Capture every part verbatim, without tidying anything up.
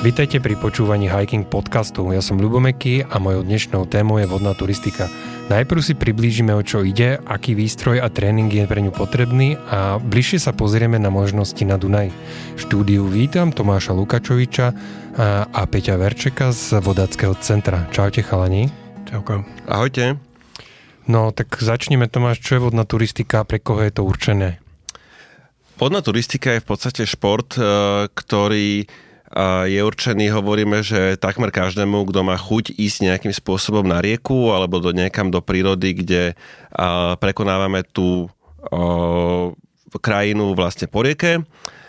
Vítajte pri počúvaní Hiking podcastu. Ja som Ľubomeky a mojou dnešnou témou je vodná turistika. Najprv si priblížime, o čo ide, aký výstroj a tréning je pre ňu potrebný a bližšie sa pozrieme na možnosti na Dunaj. V štúdiu vítam Tomáša Lukačoviča a Peťa Verčeka z Vodáckeho centra. Čaute chalani. Čauko. Ahojte. No tak začneme, Tomáš, čo je vodná turistika, pre koho je to určené? Vodná turistika je v podstate šport, ktorý je určený, hovoríme, že takmer každému, kto má chuť ísť nejakým spôsobom na rieku alebo do niekam do prírody, kde prekonávame tú krajinu vlastne po rieke.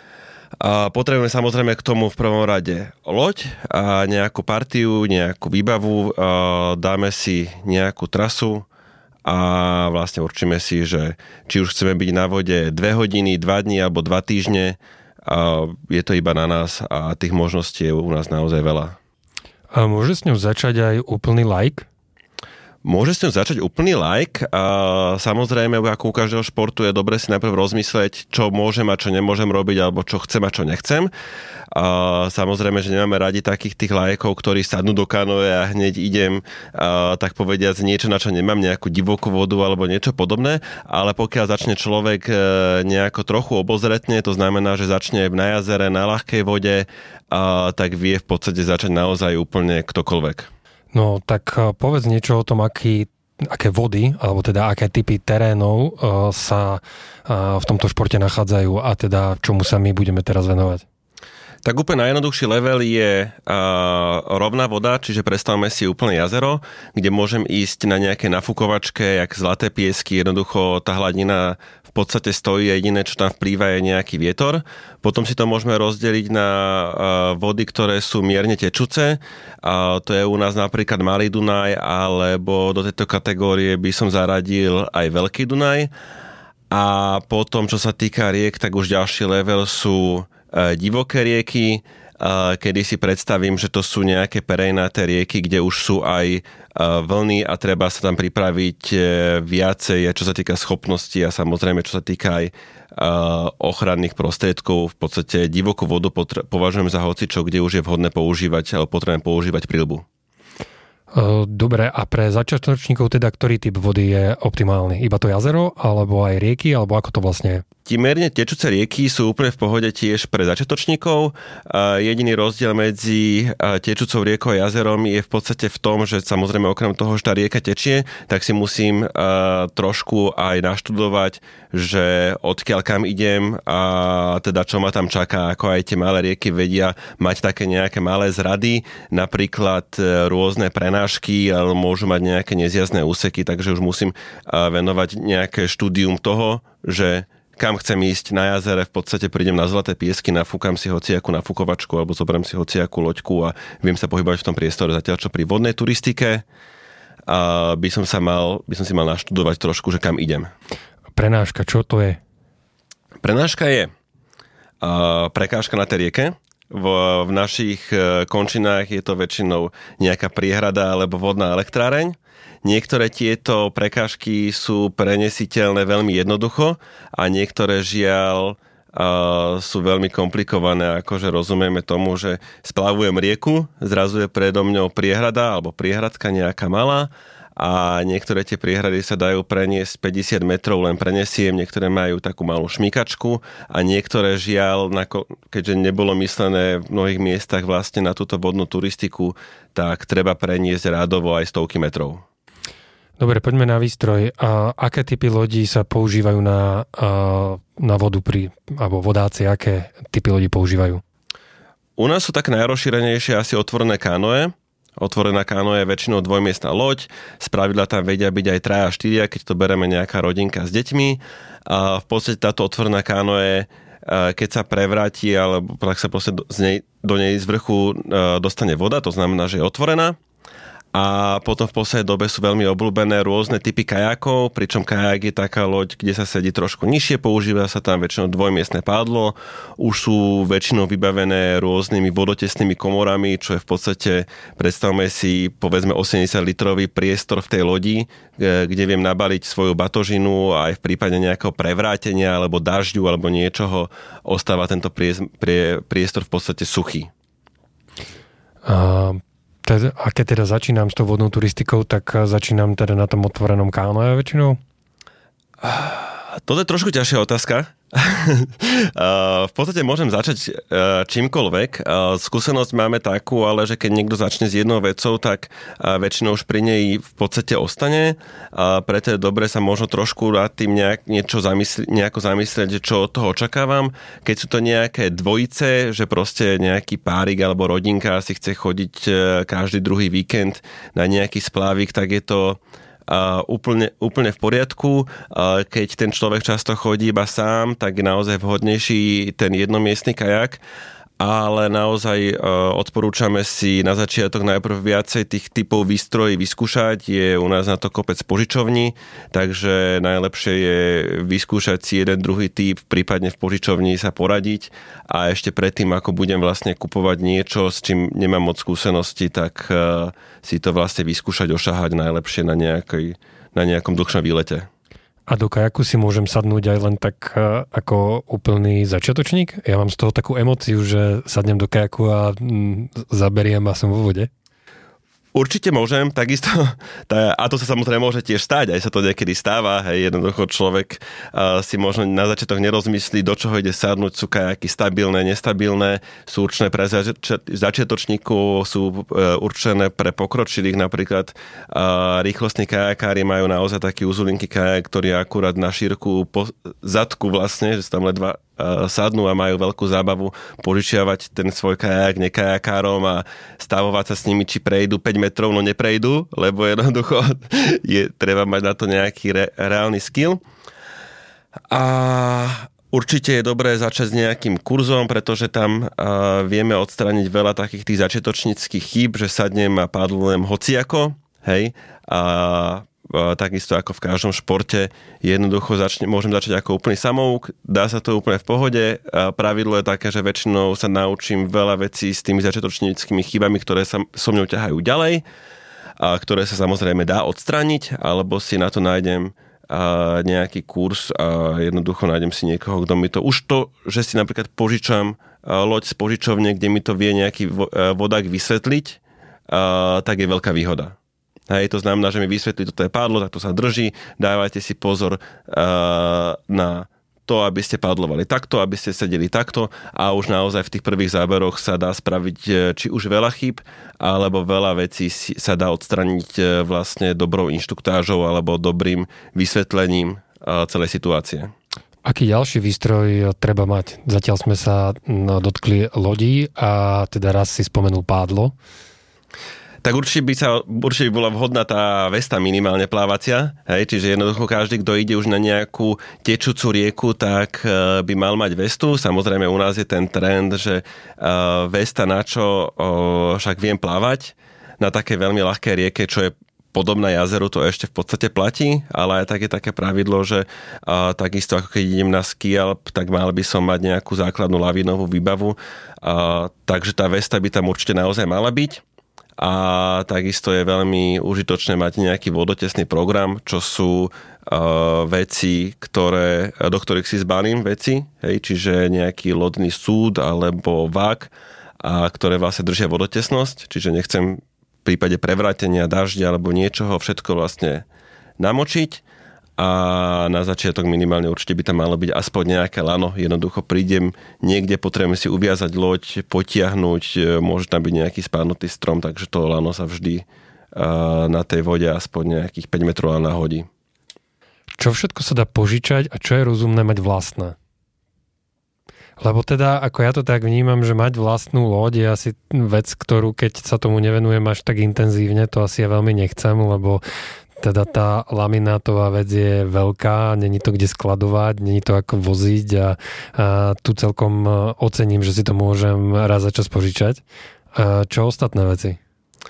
A potrebujeme samozrejme k tomu v prvom rade loď a nejakú partiu, nejakú výbavu, dáme si nejakú trasu a vlastne určíme si, že či už chceme byť na vode dve hodiny, dva dni alebo dva týždne. A je to iba na nás a tých možností je u nás naozaj veľa. A môže s ňou začať aj úplný like? Môže s ňou začať úplný like a samozrejme, ako u každého športu je dobre si najprv rozmysleť, čo môžem a čo nemôžem robiť, alebo čo chcem a čo nechcem. A samozrejme, že nemáme radi takých tých lajkov, ktorí sadnú do kanoe a hneď idem, a, tak povediac, niečo, na čo nemám, nejakú divokú vodu alebo niečo podobné, ale pokiaľ začne človek nejako trochu obozretne, to znamená, že začne na jazere, na ľahkej vode, a, tak vie v podstate začať naozaj úplne ktokoľvek. No tak povedz niečo o tom, aký, aké vody, alebo teda aké typy terénov uh, sa uh, v tomto športe nachádzajú a teda čomu sa my budeme teraz venovať. Tak úplne najjednoduchší level je uh, rovná voda, čiže predstavme si úplne jazero, kde môžem ísť na nejaké nafúkovačke, jak zlaté piesky, jednoducho tá hladina v podstate stojí a jediné, čo tam vplýva, je nejaký vietor. Potom si to môžeme rozdeliť na uh, vody, ktoré sú mierne tečúce. Uh, to je u nás napríklad Malý Dunaj, alebo do tejto kategórie by som zaradil aj Veľký Dunaj. A potom, čo sa týka riek, tak už ďalší level sú divoké rieky, kedy si predstavím, že to sú nejaké perejnaté rieky, kde už sú aj vlny a treba sa tam pripraviť viacej, čo sa týka schopností a samozrejme, čo sa týka aj ochranných prostriedkov. V podstate divokú vodu považujem za hocičo, kde už je vhodné používať alebo potrebujem používať prilbu. Dobre, a pre začiatočníkov teda ktorý typ vody je optimálny? Iba to jazero, alebo aj rieky, alebo ako to vlastne je? Tí mierne tečúce rieky sú úplne v pohode tiež pre začiatočníkov. Jediný rozdiel medzi tečúcou riekou a jazerom je v podstate v tom, že samozrejme okrem toho, že tá rieka tečie, tak si musím trošku aj naštudovať, že odkiaľ kam idem a teda čo ma tam čaká, ako aj tie malé rieky vedia mať také nejaké malé zrady, napríklad rôzne prenášky, ale môžu mať nejaké nezjazdné úseky, takže už musím venovať nejaké štúdium toho, že kam chcem ísť na jazere, v podstate prídem na zlaté piesky, nafúkam si hociakú nafúkovačku alebo zoberiem si hociakú loďku a viem sa pohybovať v tom priestore. Zatiaľ, čo pri vodnej turistike a by som sa mal, by som si mal naštudovať trošku, že kam idem. Prenáška, čo to je? Prenáška je uh, prekážka na tej rieke. V, v našich končinách je to väčšinou nejaká priehrada alebo vodná elektráreň. Niektoré tieto prekážky sú prenesiteľné veľmi jednoducho a niektoré žiaľ uh, sú veľmi komplikované, akože rozumieme tomu, že splavujem rieku, zrazu je predo mňou priehrada alebo priehradka nejaká malá a niektoré tie priehrady sa dajú preniesť päťdesiat metrov, len prenesiem, niektoré majú takú malú šmykačku a niektoré žiaľ, keďže nebolo myslené v mnohých miestach vlastne na túto vodnú turistiku, tak treba preniesť rádovo aj stovky metrov. Dobre, poďme na výstroj. A aké typy lodí sa používajú na, na vodu pri, alebo vodáci, aké typy lodí používajú? U nás sú tak najrozšírenejšie asi otvorené kánoe. Otvorená kánoe je väčšinou dvojmiestna loď. Spravidla tam vedia byť aj traja, štyria, keď to bereme nejaká rodinka s deťmi. A v podstate táto otvorená kánoe, keď sa prevráti, alebo tak sa proste z nej, do nej z vrchu dostane voda, to znamená, že je otvorená. A potom v poslednej dobe sú veľmi obľúbené rôzne typy kajakov, pričom kajak je taká loď, kde sa sedí trošku nižšie, používa sa tam väčšinou dvojmiestne pádlo, už sú väčšinou vybavené rôznymi vodotesnými komorami, čo je v podstate, predstavme si, povedzme osemdesiat litrový priestor v tej lodi, kde viem nabaliť svoju batožinu a aj v prípade nejakého prevrátenia alebo dažďu alebo niečoho ostáva tento priestor v podstate suchý. A, teda, a keď teda začínam s tou vodnou turistikou, tak začínam teda na tom otvorenom kánoe väčšinou? Toto je trošku ťažšia otázka. V podstate môžem začať čímkoľvek. Skúsenosť máme takú, ale že keď niekto začne s jednou vecou, tak väčšinou už pri nej v podstate ostane. Preto je dobre sa možno trošku nad tým nejak, niečo zamysli, nejako zamyslieť, čo od toho očakávam. Keď sú to nejaké dvojice, že proste nejaký párik alebo rodinka si chce chodiť každý druhý víkend na nejaký splávik, tak je to Uh, úplne, úplne v poriadku. Uh, keď ten človek často chodí iba sám, tak je naozaj vhodnejší ten jednomiestny kajak, ale naozaj uh, odporúčame si na začiatok najprv viacej tých typov výstrojí vyskúšať. Je u nás na to kopec požičovní, takže najlepšie je vyskúšať si jeden druhý typ, prípadne v požičovni sa poradiť a ešte predtým, ako budem vlastne kupovať niečo, s čím nemám moc skúsenosti, tak uh, si to vlastne vyskúšať, ošahať najlepšie na, nejakej, na nejakom dlhšom výlete. A do kajaku si môžem sadnúť aj len tak ako úplný začiatočník? Ja mám z toho takú emóciu, že sadnem do kajaku a mm, zaberiem a som vo vode. Určite môžem, takisto, tá, a to sa samozrejme môže tiež stať, aj sa to niekedy stáva, hej, jednoducho človek uh, si možno na začiatok nerozmyslí, do čoho ide sadnúť, sú kajaky stabilné, nestabilné, sú určené pre zač- začiatočníkov, sú uh, určené pre pokročilých, napríklad uh, rýchlostní kajakári majú naozaj taký uzulinký kajak, ktorý je akurát na šírku po zadku vlastne, že sú tam ledva sadnú a majú veľkú zábavu požičiavať ten svoj kajak nekajakárom a stavovať sa s nimi, či prejdú päť metrov, no neprejdú, lebo jednoducho je, treba mať na to nejaký re, reálny skill. A určite je dobré začať s nejakým kurzom, pretože tam uh, vieme odstrániť veľa takých tých začiatočníckych chýb, že sadnem a padlujem hociako, hej, a takisto ako v každom športe, jednoducho začne, môžem začať ako úplný samouk, dá sa to úplne v pohode. Pravidlo je také, že väčšinou sa naučím veľa vecí s tými začiatočníckymi chybami, ktoré sa so mňou ťahajú ďalej, a ktoré sa samozrejme dá odstrániť, alebo si na to nájdem a nejaký kurz a jednoducho nájdem si niekoho, kto mi to... Už to, že si napríklad požičam loď z požičovne, kde mi to vie nejaký vodák vysvetliť, a, tak je veľká výhoda. Hej, to znamená, že mi vysvetlí, toto je padlo, tak to sa drží, dávajte si pozor uh, na to, aby ste padlovali takto, aby ste sedeli takto a už naozaj v tých prvých záberoch sa dá spraviť či už veľa chýb, alebo veľa vecí sa dá odstraniť vlastne dobrou inštruktážou alebo dobrým vysvetlením uh, celej situácie. Aký ďalší výstroj treba mať? Zatiaľ sme sa dotkli lodí a teda raz si spomenul pádlo. Tak určite by, sa, určite by bola vhodná tá vesta minimálne plávacia, hej, čiže jednoducho každý, kto ide už na nejakú tečúcu rieku, tak uh, by mal mať vestu. Samozrejme u nás je ten trend, že uh, vesta na čo uh, však viem plávať, na také veľmi ľahké rieke, čo je podobné jazeru, to ešte v podstate platí, ale aj tak je také pravidlo, že uh, takisto ako keď idem na ski alp, tak mal by som mať nejakú základnú lavínovú výbavu, uh, takže tá vesta by tam určite naozaj mala byť. A takisto je veľmi užitočné mať nejaký vodotesný program, čo sú uh, veci, ktoré, do ktorých si zbalím veci, hej, čiže nejaký lodný súd alebo vák, a ktoré vlastne držia vodotesnosť, čiže nechcem v prípade prevrátenia, dažďa alebo niečoho všetko vlastne namočiť. A na začiatok minimálne určite by tam malo byť aspoň nejaké lano. Jednoducho prídem niekde, potrebujem si uviazať loď, potiahnuť, môže tam byť nejaký spadnutý strom, takže to lano sa vždy na tej vode aspoň nejakých päť metrov nahodí. Čo všetko sa dá požičať a čo je rozumné mať vlastné? Lebo teda, ako ja to tak vnímam, že mať vlastnú loď je asi vec, ktorú keď sa tomu nevenujem až tak intenzívne, to asi ja veľmi nechcem, lebo teda tá laminátová vec je veľká, není to kde skladovať, není to ako voziť a, a tu celkom ocením, že si to môžem raz za čas požičať. A čo ostatné veci?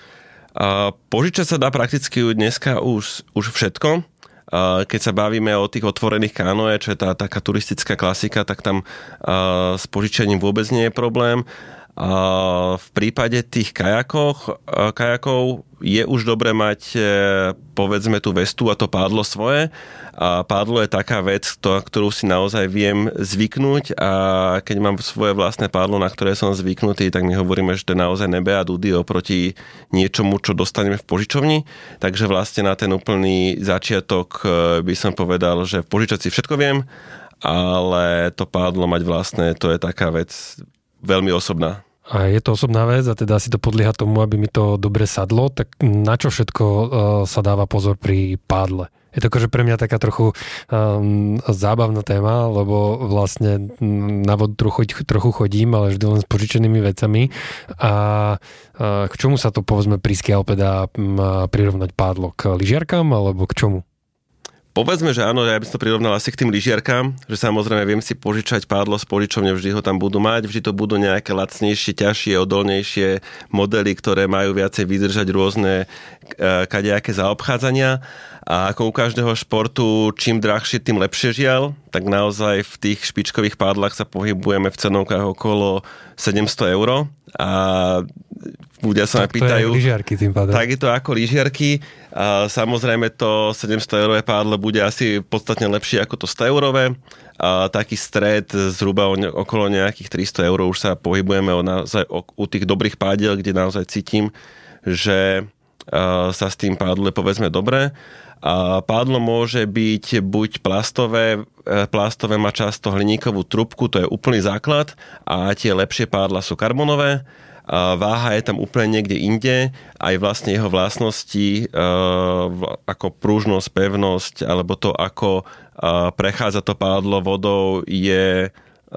A požičať sa dá prakticky dneska už, už všetko. A keď sa bavíme o tých otvorených kánoe, čo je tá taká turistická klasika, tak tam a, s požičaním vôbec nie je problém. V prípade tých kajakoch, kajakov je už dobre mať, povedzme, tú vestu a to pádlo svoje. A pádlo je taká vec, ktorú si naozaj viem zvyknúť a keď mám svoje vlastné pádlo, na ktoré som zvyknutý, tak my hovoríme, že to je naozaj nebe a dudy oproti niečomu, čo dostaneme v požičovni. Takže vlastne na ten úplný začiatok by som povedal, že v požičaci všetko viem, ale to pádlo mať vlastné, to je taká vec veľmi osobná. A je to osobná vec a teda si to podlieha tomu, aby mi to dobre sadlo, tak na čo všetko uh, sa dáva pozor pri pádle? Je to akože pre mňa taká trochu um, zábavná téma, lebo vlastne na vodu trochu, trochu chodím, ale vždy len s požičenými vecami. A uh, k čomu sa to, povedzme, pri skialpe dá um, prirovnať pádlo? K lyžiarkám alebo k čomu? Povedzme, že áno, ja by som to prirovnal asi k tým lyžiarkám, že samozrejme viem si požičať pádlo z požičovne, vždy ho tam budú mať, vždy to budú nejaké lacnejšie, ťažšie, odolnejšie modely, ktoré majú viacej vydržať rôzne kadejaké zaobchádzania. A ako u každého športu, čím drahšie, tým lepšie žiaľ, tak naozaj v tých špičkových pádlach sa pohybujeme v cenovkách okolo sedemsto eur. A ľudia sa ma pýtajú, tak je to ako lyžiarky. A samozrejme to sedemsto eurové pádlo bude asi podstatne lepšie ako to sto eurové. A taký stred zhruba okolo nejakých tristo eur už sa pohybujeme o naozaj, o, u tých dobrých pádiel, kde naozaj cítim, že sa s tým pádle povedzme dobre. A pádlo môže byť buď plastové, plastové má často hliníkovú trubku, to je úplný základ, a tie lepšie pádla sú karbonové. A váha je tam úplne niekde inde, aj vlastne jeho vlastnosti ako pružnosť, pevnosť, alebo to, ako prechádza to pádlo vodou, je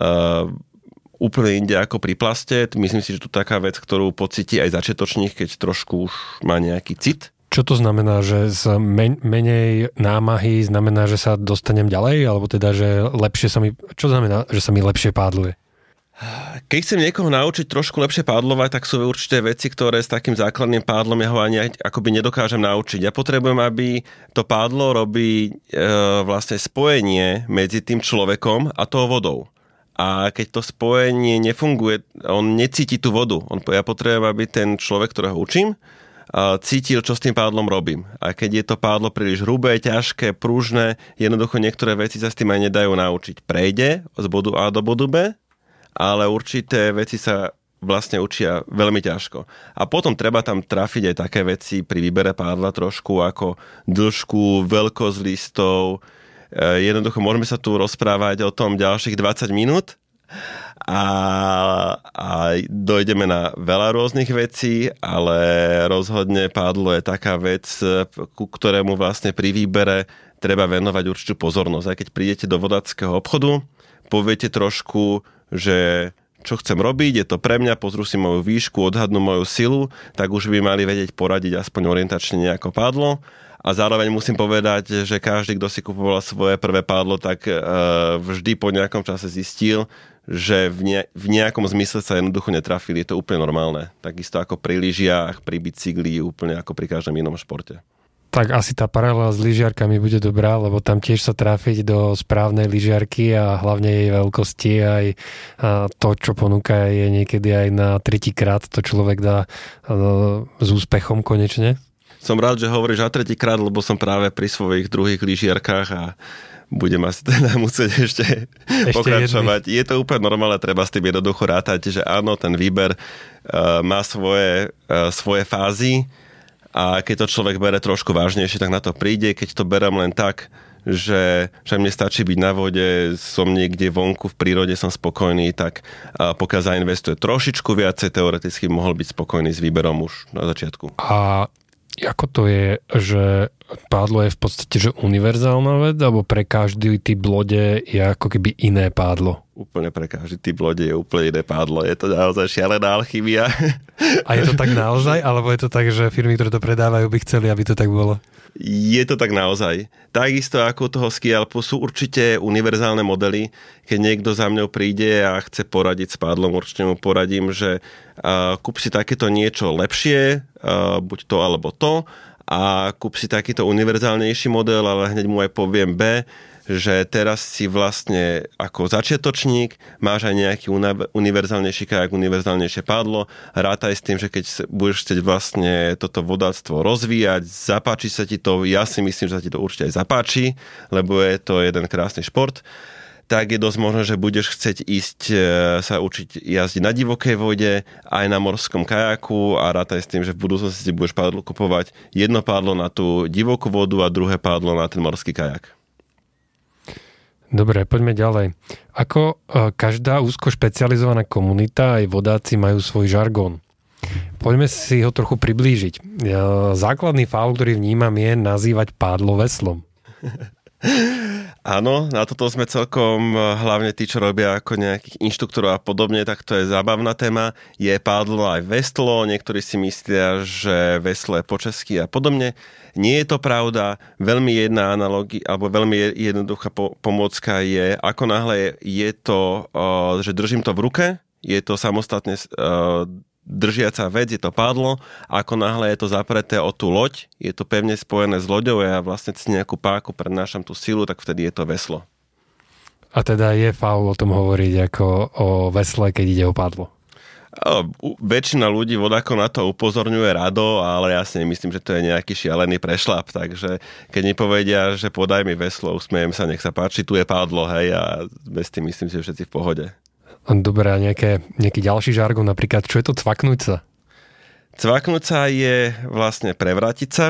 úplne inde ako pri plaste. Myslím si, že to je taká vec, ktorú pocíti aj začiatočník, keď trošku už má nejaký cit. Čo to znamená, že z men- menej námahy znamená, že sa dostanem ďalej? Alebo teda, že lepšie sa mi... Čo znamená, že sa mi lepšie pádluje? Keď chcem niekoho naučiť trošku lepšie pádlovať, tak sú určité veci, ktoré s takým základným pádlom ja ho ani akoby nedokážem naučiť. Ja potrebujem, aby to pádlo robí e, vlastne spojenie medzi tým človekom a tou vodou. A keď to spojenie nefunguje, on necíti tú vodu. On, ja potrebujem, aby ten človek, ktorého učím, cítil, čo s tým pádlom robím. A keď je to pádlo príliš hrubé, ťažké, pružné, jednoducho niektoré veci sa s tým aj nedajú naučiť. Prejde z bodu A do bodu B, ale určité veci sa vlastne učia veľmi ťažko. A potom treba tam trafiť aj také veci pri výbere pádla trošku, ako dĺžku, veľkosť listov. Jednoducho môžeme sa tu rozprávať o tom ďalších dvadsať minút, A, a dojdeme na veľa rôznych vecí, ale rozhodne pádlo je taká vec, ku ktorému vlastne pri výbere treba venovať určitú pozornosť. Aj keď prídete do vodáckého obchodu, poviete trošku, že čo chcem robiť, je to pre mňa, pozrú si moju výšku, odhadnú moju silu, tak už by mali vedieť poradiť aspoň orientačne nejako pádlo. A zároveň musím povedať, že každý, kto si kupoval svoje prvé pádlo, tak vždy po nejakom čase zistil, že v, ne, v nejakom zmysle sa jednoducho netrafili. Je to úplne normálne. Takisto ako pri lyžiach, pri bicykli, úplne ako pri každom inom športe. Tak asi tá paralela s lyžiarkami bude dobrá, lebo tam tiež sa trafiť do správnej lyžiarky a hlavne jej veľkosti, aj to, čo ponúka, je niekedy aj na tretíkrát to človek dá s úspechom konečne. Som rád, že hovoríš na tretíkrát, lebo som práve pri svojich druhých lyžiarkách a budem asi teda musieť ešte, ešte pokračovať. Jedný. Je to úplne normálne, treba s tým jednoducho rátať, že áno, ten výber uh, má svoje, uh, svoje fázy a keď to človek bere trošku vážnejšie, tak na to príde. Keď to berem len tak, že, že mne stačí byť na vode, som niekde vonku v prírode, som spokojný, tak uh, pokiaľ zainvestuje trošičku viacej, teoreticky mohol byť spokojný s výberom už na začiatku. A ako to je, že pádlo je v podstate že univerzálna vec, alebo pre každý typ lode je ako keby iné pádlo? Úplne pre každý typ lode je úplne iné pádlo. Je to naozaj šialená alchymia. A je to tak naozaj? Alebo je to tak, že firmy, ktoré to predávajú, by chceli, aby to tak bolo? Je to tak naozaj. Takisto ako toho skialpu sú určite univerzálne modely. Keď niekto za mňou príde a chce poradiť s pádlom, určite mu poradím, že uh, kúp si takéto niečo lepšie, uh, buď to alebo to, a kúp si takýto univerzálnejší model, ale hneď mu aj poviem B, že teraz si vlastne ako začiatočník máš aj nejaký univerzálnejší kajak, univerzálnejšie pádlo. Rátaj s tým, že keď budeš chcieť vlastne toto vodáctvo rozvíjať, zapáči sa ti to, ja si myslím, že sa ti to určite aj zapáči, lebo je to jeden krásny šport, tak je dosť možné, že budeš chcieť ísť sa učiť jazdiť na divokej vode, aj na morskom kajaku a rátaj s tým, že v budúcnosti si budeš pádlo kupovať jedno pádlo na tú divokú vodu a druhé pádlo na ten morský kajak. Dobre, poďme ďalej. Ako každá úzko špecializovaná komunita, aj vodáci majú svoj žargón. Poďme si ho trochu priblížiť. Základný faul, ktorý vnímam, je nazývať pádlo veslom. Áno, na toto sme celkom, hlavne tí, čo robia ako nejakých inštruktorov a podobne, tak to je zábavná téma. Je pádlo aj veslo, niektorí si myslia, že veslo je po česky a podobne. Nie je to pravda. Veľmi jedna analogia, alebo veľmi jednoduchá pomôcka je, ako náhle je to, že držím to v ruke, je to samostatne držiaca vec, je to pádlo, ako náhle je to zapreté o tú loď, je to pevne spojené s loďou a ja vlastne cez nejakú páku prednášam tú silu, tak vtedy je to veslo. A teda je faul o tom hovoriť ako o vesle, keď ide o pádlo? O, väčšina ľudí vodákov na to upozorňuje rado, ale ja si nemyslím, že to je nejaký šialený prešlap, takže keď mi povedia, že podaj mi veslo, usmiejem sa, nech sa páči, tu je pádlo, hej, a bez tým myslím si, že všetci v pohode. Dobre, a nejaké, nejaký ďalší žargon, napríklad, čo je to cvaknúť sa? Cvaknúť sa je vlastne prevrátiť sa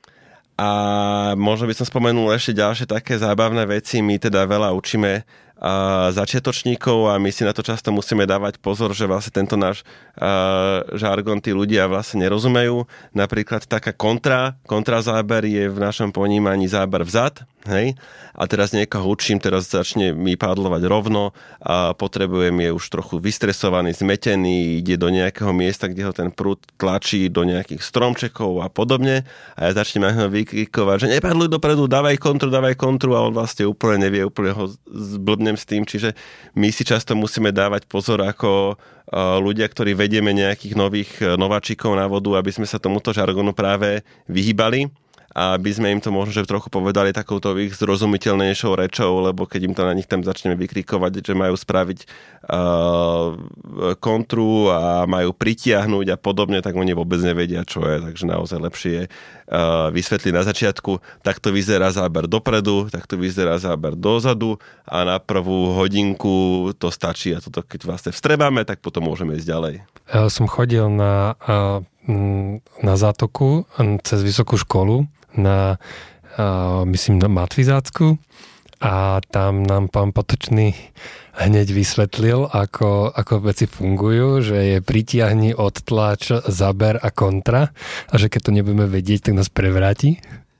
a možno by som spomenul ešte ďalšie také zábavné veci. My teda veľa učíme a začiatočníkov a my si na to často musíme dávať pozor, že vlastne tento náš a, žargon tí ľudia vlastne nerozumejú. Napríklad taká kontra, kontrazáber je v našom ponímaní záber vzad, hej? A teraz niekoho učím, teraz začne mi pádlovať rovno a potrebujem je už trochu vystresovaný, zmetený, ide do nejakého miesta, kde ho ten prúd tlačí do nejakých stromčekov a podobne a ja začnem na neho vykrikovať, že nepádluj dopredu, dávaj kontru, dávaj kontru a on vlastne úplne nevie, úplne ho zblbnem s tým, čiže my si často musíme dávať pozor ako ľudia, ktorí vedieme nejakých nových nováčikov na vodu, aby sme sa tomuto žargonu práve vyhýbali a aby sme im to možno že trochu povedali takouto ich zrozumiteľnejšou rečou, lebo keď im to na nich tam začneme vykrikovať, že majú spraviť uh, kontru a majú pritiahnuť a podobne, tak oni vôbec nevedia, čo je. Takže naozaj lepšie je uh, vysvetliť na začiatku, takto vyzerá záber dopredu, takto vyzerá záber dozadu a na prvú hodinku to stačí a toto keď vlastne vstrebáme, tak potom môžeme ísť ďalej. Ja som chodil na, na zátoku cez vysokú školu na, myslím, na Matvizácku a tam nám pán Potočný hneď vysvetlil, ako, ako veci fungujú, že je pritiahni, odtlač, zaber a kontra a že keď to nebudeme vedieť, tak nás prevráti.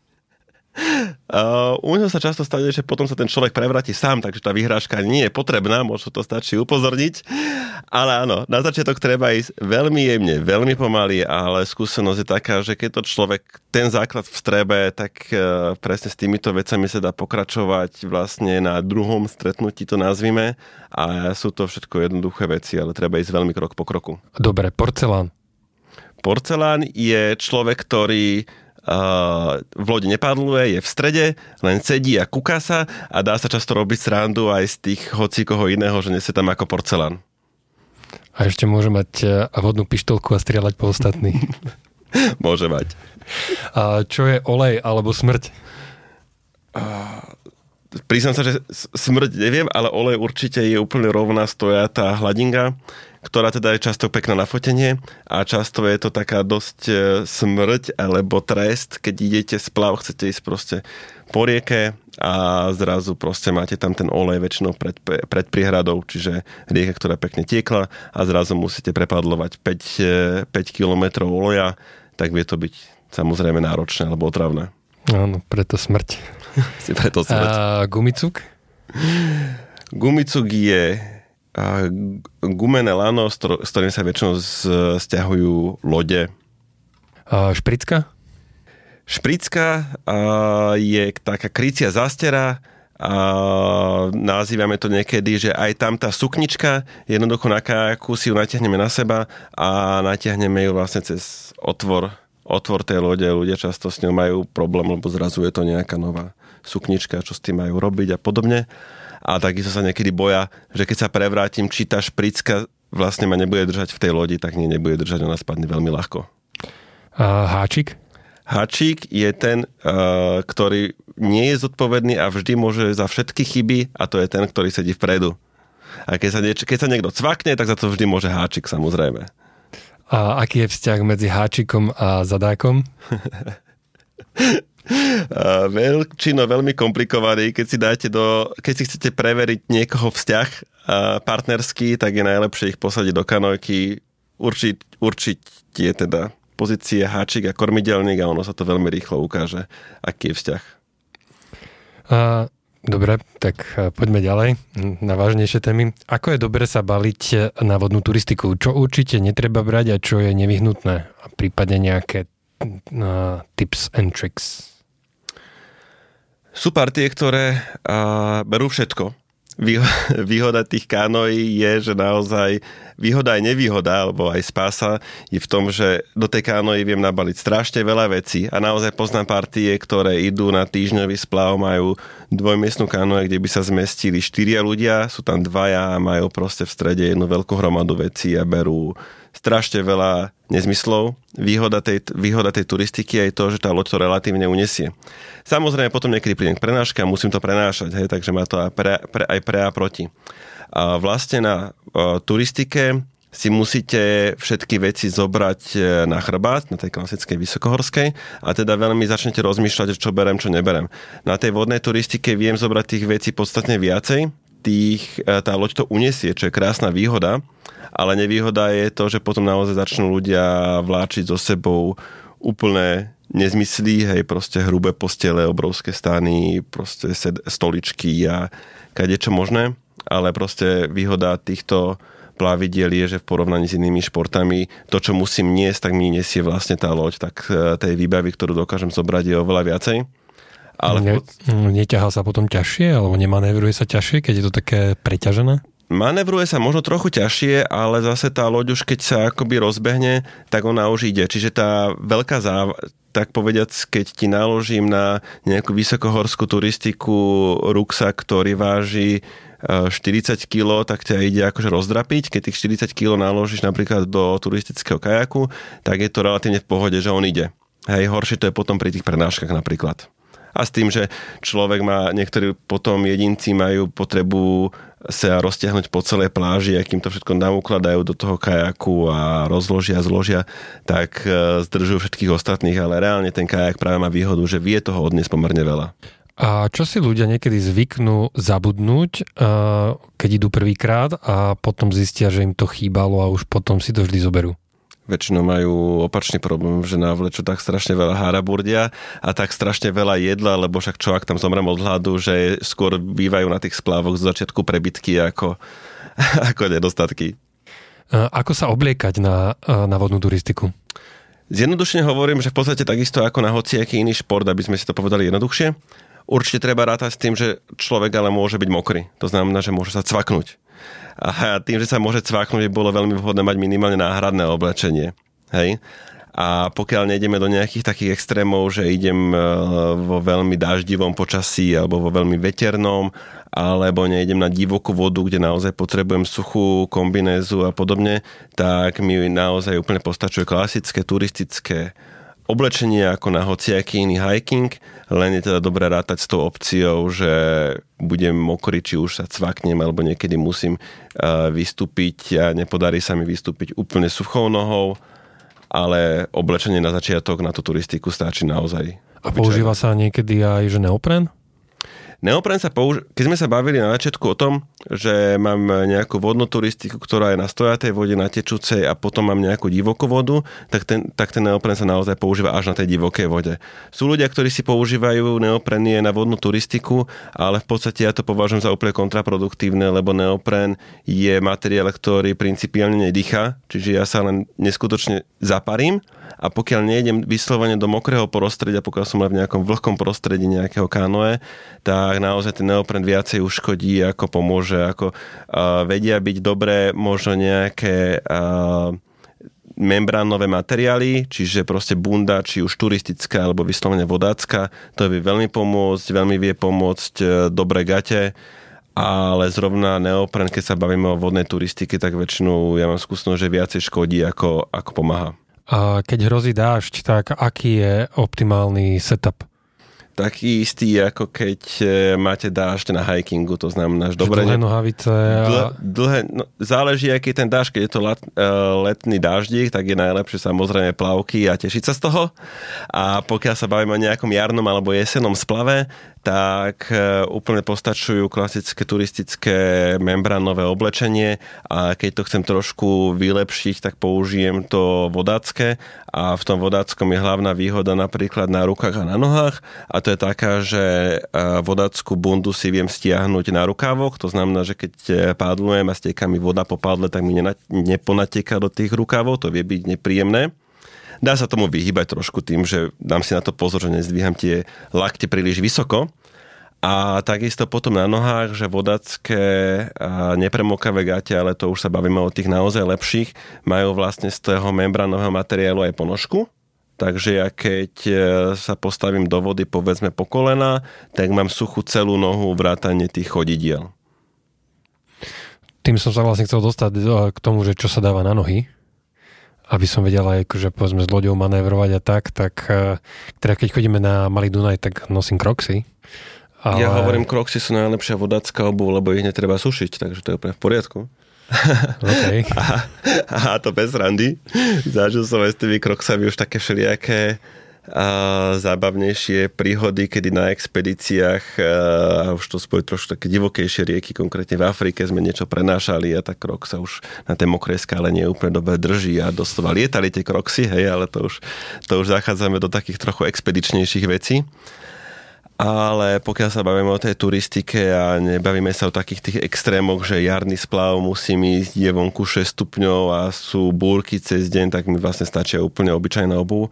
Uh, u neho sa často stane, že potom sa ten človek prevráti sám, takže tá vyhrážka nie je potrebná, možno to stačí upozorniť. Ale áno, na začiatok treba ísť veľmi jemne, veľmi pomaly, ale skúsenosť je taká, že keď to človek ten základ vstrebe, tak uh, presne s týmito vecami sa dá pokračovať vlastne na druhom stretnutí, to nazvime. A sú to všetko jednoduché veci, ale treba ísť veľmi krok po kroku. Dobre, porcelán. Porcelán je človek, ktorý Uh, v lodi nepádluje, je v strede, len sedí a kúka sa a dá sa často robiť srandu aj z tých hocikoho iného, že nesie tam ako porcelán. A ešte môže mať vodnú pištolku a strieľať po ostatných. Môže mať. A čo je olej alebo smrť? Uh, priznám sa, že smrť neviem, ale olej určite je úplne rovná stojatá hladinka, ktorá teda je často pekná na fotenie a často je to taká dosť smrť alebo trest, keď idete splav, chcete ísť proste po rieke a zrazu proste máte tam ten olej väčšinou pred, pred priehradou, čiže rieka, ktorá pekne tiekla a zrazu musíte prepadlovať päť kilometrov oleja, tak vie to byť samozrejme náročné alebo otravné. Áno, preto smrť. Si preto smrť. A gumicuk? Gumicuk je gumené lano, s ktorým sa väčšinou stiahujú lode. A špricka? Špricka je taká krycia zastera a nazývame to niekedy, že aj tam tá suknička, jednoducho na kajaku si ju natiahneme na seba a natiahneme ju vlastne cez otvor otvor tej lode, ľudia často s ňou majú problém, lebo zrazu je to nejaká nová suknička, čo s tým majú robiť a podobne. A takisto sa niekedy boja, že keď sa prevrátim, či tá špricka vlastne ma nebude držať v tej lodi, tak nie nebude držať, ona spadne veľmi ľahko. A háčik? Háčik je ten, uh, ktorý nie je zodpovedný a vždy môže za všetky chyby a to je ten, ktorý sedí vpredu. A keď sa, nieč- keď sa niekto cvakne, tak za to vždy môže háčik, samozrejme. A aký je vzťah medzi háčikom a zadákom? Veľčino veľmi komplikovaný. Keď si dáte do, keď si chcete preveriť niekoho vzťah partnerský, tak je najlepšie ich posadiť do kanojky, určiť, určiť je teda pozície háčik a kormidelník a ono sa to veľmi rýchlo ukáže, aký je vzťah. A, dobre, tak poďme ďalej na vážnejšie témy. Ako je dobre sa baliť na vodnú turistiku? Čo určite netreba brať a čo je nevyhnutné? A prípadne nejaké uh, tips and tricks? Sú partie, ktoré uh, berú všetko. Výhoda tých kánoí je, že naozaj výhoda aj nevýhoda, alebo aj spása je v tom, že do tej kánoji viem nabaliť strašne veľa vecí a naozaj poznám partie, ktoré idú na týždňový splav, majú dvojmiestnú kánoe, kde by sa zmestili štyria ľudia, sú tam dvaja a majú proste v strede jednu veľkú hromadu vecí a berú strašne veľa nezmyslov. Výhoda tej, výhoda tej turistiky je to, že tá loď to relatívne unesie. Samozrejme, potom niekedy prídem k prenáške a musím to prenášať, hej, takže má to aj pre, pre, aj pre a proti. A vlastne na a, turistike si musíte všetky veci zobrať na chrbát, na tej klasickej vysokohorskej a teda veľmi začnete rozmýšľať, čo berem, čo neberem. Na tej vodnej turistike viem zobrať tých vecí podstatne viacej, tých, tá loď to unesie, čo je krásna výhoda, ale nevýhoda je to, že potom naozaj začnú ľudia vláčiť so sebou úplne nezmyslí, hej, proste hrubé postele, obrovské stány, proste stoličky a kadečo možné, ale proste výhoda týchto plavidiel je, že v porovnaní s inými športami to, čo musím niesť, tak mi nesie vlastne tá loď, tak tej výbavy, ktorú dokážem zobrať, je oveľa viacej. Ale ne, neťahá sa potom ťažšie, alebo nemanévruje sa ťažšie, keď je to také preťažené? Manevruje sa možno trochu ťažšie, ale zase tá loď už keď sa akoby rozbehne, tak ona už ide. Čiže tá veľká záva, tak povediac, keď ti naložím na nejakú vysokohorskú turistiku ruksak, ktorý váži štyridsať kilogramov, tak ťa ide akože rozdrapiť. Keď tých štyridsať kilogramov naložíš napríklad do turistického kajaku, tak je to relatívne v pohode, že on ide. Hej, horšie to je potom pri tých prednáškach napríklad. A s tým, že človek má, niektorí potom jedinci majú potrebu sa roztiahnuť po celej pláži, akým to všetko naukladajú do toho kajaku a rozložia, zložia, tak zdržujú všetkých ostatných, ale reálne ten kajak práve má výhodu, že vie toho odniesť pomerne veľa. A čo si ľudia niekedy zvyknú zabudnúť, keď idú prvýkrát a potom zistia, že im to chýbalo a už potom si to vždy zoberú? Väčšinou majú opačný problém, že navlečú tak strašne veľa haraburdia a tak strašne veľa jedla, lebo však čo ak tam zomrem od hladu, že skôr bývajú na tých splávoch z začiatku prebytky ako, ako nedostatky. Ako sa obliekať na, na vodnú turistiku? Zjednodušene hovorím, že v podstate takisto ako na hociaký iný šport, aby sme si to povedali jednoduchšie. Určite treba rátať s tým, že človek ale môže byť mokrý. To znamená, že môže sa cvaknúť. A tým, že sa môže cvaknúť, bolo veľmi vhodné mať minimálne náhradné oblečenie. Hej? A pokiaľ nejdeme do nejakých takých extrémov, že idem vo veľmi daždivom počasí alebo vo veľmi veternom, alebo nejdem na divokú vodu, kde naozaj potrebujem suchú kombinézu a podobne, tak mi naozaj úplne postačuje klasické, turistické oblečenie ako na hociaký iný hiking, len je teda dobré rátať s tou opciou, že budem mokrý, či už sa cvaknem, alebo niekedy musím vystúpiť a nepodarí sa mi vystúpiť úplne suchou nohou, ale oblečenie na začiatok na tú turistiku stačí naozaj. A používa sa niekedy aj že neopren? Neopren sa používa, keď sme sa bavili na začiatku o tom, že mám nejakú vodnú turistiku, ktorá je na stojatej vode, na tečúcej a potom mám nejakú divokú vodu, tak ten, tak ten neopren sa naozaj používa až na tej divokej vode. Sú ľudia, ktorí si používajú neoprenie na vodnú turistiku, ale v podstate ja to považujem za úplne kontraproduktívne, lebo neopren je materiál, ktorý principiálne nedýcha, čiže ja sa len neskutočne zaparím a pokiaľ nejdem vyslovene do mokrého prostredia, pokiaľ som v nejakom vlhkom prostredí nejakého kánoe, tak naozaj ten neopren viacej uškodí, ako pomôže, ako uh, vedia byť dobré možno nejaké uh, membránové materiály, čiže proste bunda, či už turistická alebo vyslovene vodácka, to vie veľmi pomôcť, veľmi vie pomôcť dobré gate, ale zrovna neopren, keď sa bavíme o vodnej turistike, tak väčšinou ja mám skúsenosť, že viacej škodí ako, ako pomáha. A keď hrozí dážď, tak aký je optimálny setup? Taký istý, ako keď máte dážď na hikingu, to znamená, že dobre... Dlhé nohavice a... Dlhé, dlhé, no, záleží, aký je ten dážď. Keď je to let, letný dáždík, tak je najlepšie samozrejme plavky a tešiť sa z toho. A pokiaľ sa bavíme o nejakom jarnom alebo jesennom splave, tak úplne postačujú klasické turistické membránové oblečenie a keď to chcem trošku vylepšiť, tak použijem to vodácké a v tom vodáckom je hlavná výhoda napríklad na rukách a na nohách a to je taká, že vodáckú bundu si viem stiahnuť na rukávok, to znamená, že keď pádlujem a steká mi voda po pádle, tak mi neponateká do tých rukávov, to vie byť nepríjemné. Dá sa tomu vyhýbať trošku tým, že dám si na to pozor, že nezdvíham tie lakte príliš vysoko. A takisto potom na nohách, že vodácké nepremokavé gate, ale to už sa bavíme o tých naozaj lepších, majú vlastne z toho membránového materiálu aj ponožku. Takže ja keď sa postavím do vody, povedzme po kolena, tak mám suchú celú nohu, vrátane tých chodidiel. Tým som sa vlastne chcel dostať k tomu, že čo sa dáva na nohy. Aby som vedel aj, akože povedzme s loďou manévrovať a tak, tak teda keď chodíme na Malý Dunaj, tak nosím Crocsy. Ale... Ja hovorím, Crocsy sú najlepšia vodácka obuv, lebo ich netreba sušiť, takže to je úplne v poriadku. Okay. a, a to bez randy. Zažil som aj s tými Crocsami už také všelijaké a zábavnejšie príhody, kedy na expedíciách a už to spojí trošku také divokejšie rieky, konkrétne v Afrike sme niečo prenášali a tá krok sa už na tej mokrej skále nie úplne dobre drží a doslova lietali tie Crocsy, hej, ale to už, to už zachádzame do takých trochu expedičnejších vecí. Ale pokiaľ sa bavíme o tej turistike a nebavíme sa o takých tých extrémoch, že jarný splav musím ísť, je vonku šesť stupňov a sú búrky cez deň, tak mi vlastne stačia úplne obyčajná obuv.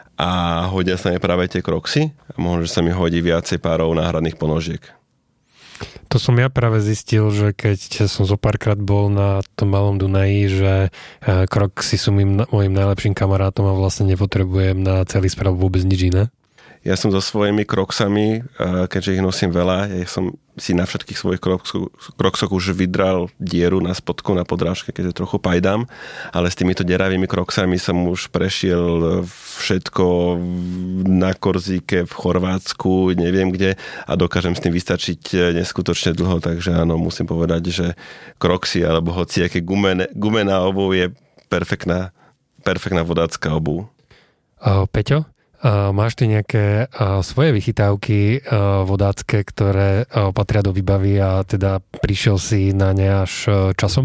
A hodia sa mi práve tie Crocsy a možno, že sa mi hodí viacej párov náhradných ponožiek. To som ja práve zistil, že keď som zo párkrát bol na tom Malom Dunaji, že Crocsy sú mým, mojim najlepším kamarátom a vlastne nepotrebujem na celý sprav vôbec nič iné. Ja som so svojimi Crocsami, keďže ich nosím veľa, ja som si na všetkých svojich Crocsoch už vydral dieru na spodku, na podrážke, keďže trochu pajdám, ale s týmito deravými Crocsami som už prešiel všetko na Korzíke, v Chorvátsku, neviem kde a dokážem s tým vystačiť neskutočne dlho, takže áno, musím povedať, že Crocsy alebo hociaké gumené, gumená obuv je perfektná, perfektná vodácka obuv. Uh, Peťo? Uh, máš ty nejaké uh, svoje vychytávky uh, vodácké, ktoré uh, patria do výbavy a teda prišiel si na ne až uh, časom?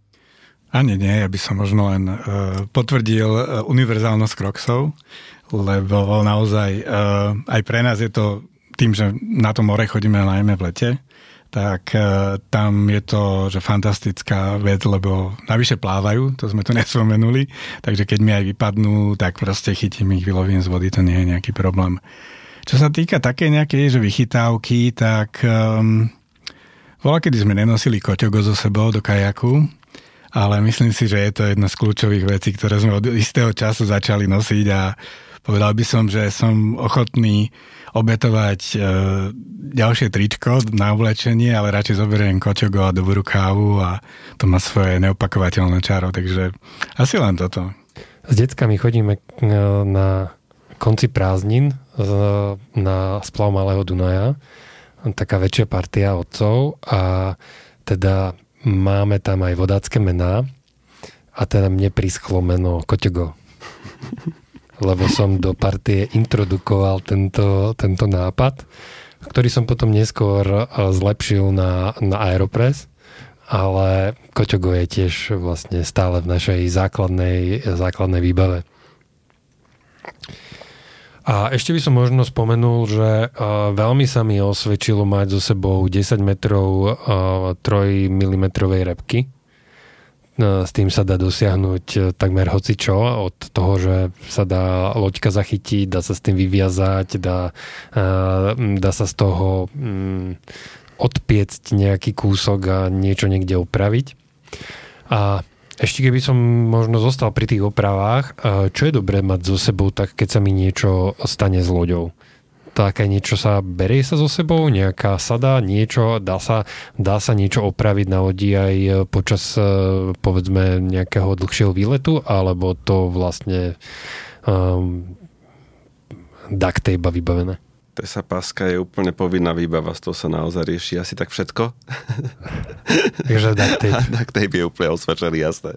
Ani nie, ja by som možno len uh, potvrdil uh, univerzálnosť Crocsov, lebo naozaj uh, aj pre nás je to tým, že na to more chodíme najmä v lete, tak uh, tam je to že fantastická vec, lebo navyše plávajú, to sme tu nespomenuli, takže keď mi aj vypadnú, tak proste chytím ich, vylovím z vody, to nie je nejaký problém. Čo sa týka také nejakej že vychytávky, tak um, bola, kedy sme nenosili koťogo so sebou do kajaku, ale myslím si, že je to jedna z kľúčových vecí, ktoré sme od istého času začali nosiť a povedal by som, že som ochotný obetovať e, ďalšie tričko na oblečenie, ale radšej zoberiem koťogo a dobrú kávu a to má svoje neopakovateľné čaro, takže asi len toto. S deckami chodíme na konci prázdnin na splav Malého Dunaja, taká väčšia partia otcov a teda máme tam aj vodácké mená a teda mne prischlo meno Koťogo. Lebo som do partie introdukoval tento, tento nápad, ktorý som potom neskôr zlepšil na, na Aeropress, ale Koťogo je tiež vlastne stále v našej základnej, základnej výbave. A ešte by som možno spomenul, že veľmi sa mi osvedčilo mať so sebou desať metrov tri milimetre repky. S tým sa dá dosiahnuť takmer hocičo, od toho, že sa dá loďka zachytiť, dá sa s tým vyviazať, dá, dá sa z toho odpiecť nejaký kúsok a niečo niekde upraviť. A Ešte keby som možno zostal pri tých opravách, čo je dobré mať so sebou, tak keď sa mi niečo stane s loďou? Také niečo sa berie sa so sebou, nejaká sada, niečo, dá sa, dá sa niečo opraviť na lodi aj počas, povedzme, nejakého dlhšieho výletu, alebo to vlastne um, duct tape vybavené? Tesa páska je úplne povinná výbava, z toho sa naozaj rieši asi tak všetko. Takže duct tape. Duct tape je úplne osvedčený, jasné.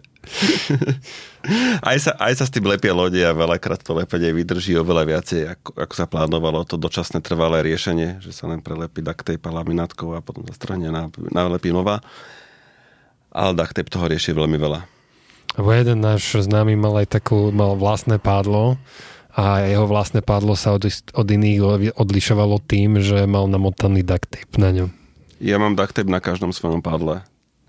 Aj sa, aj sa s tým lepia lode a veľakrát to lepenie vydrží oveľa viacej, ako, ako sa plánovalo to dočasné trvalé riešenie, že sa len prelepí duct tape a laminátkou a potom zastrane a nalepí nová. Ale duct tape toho rieši veľmi veľa. Lebo jeden náš známy mal aj takú, mal vlastné pádlo, a jeho vlastné pádlo sa od, od iných odlišovalo tým, že mal namotaný duct tape na ňom. Ja mám duct tape na každom svojom pádle.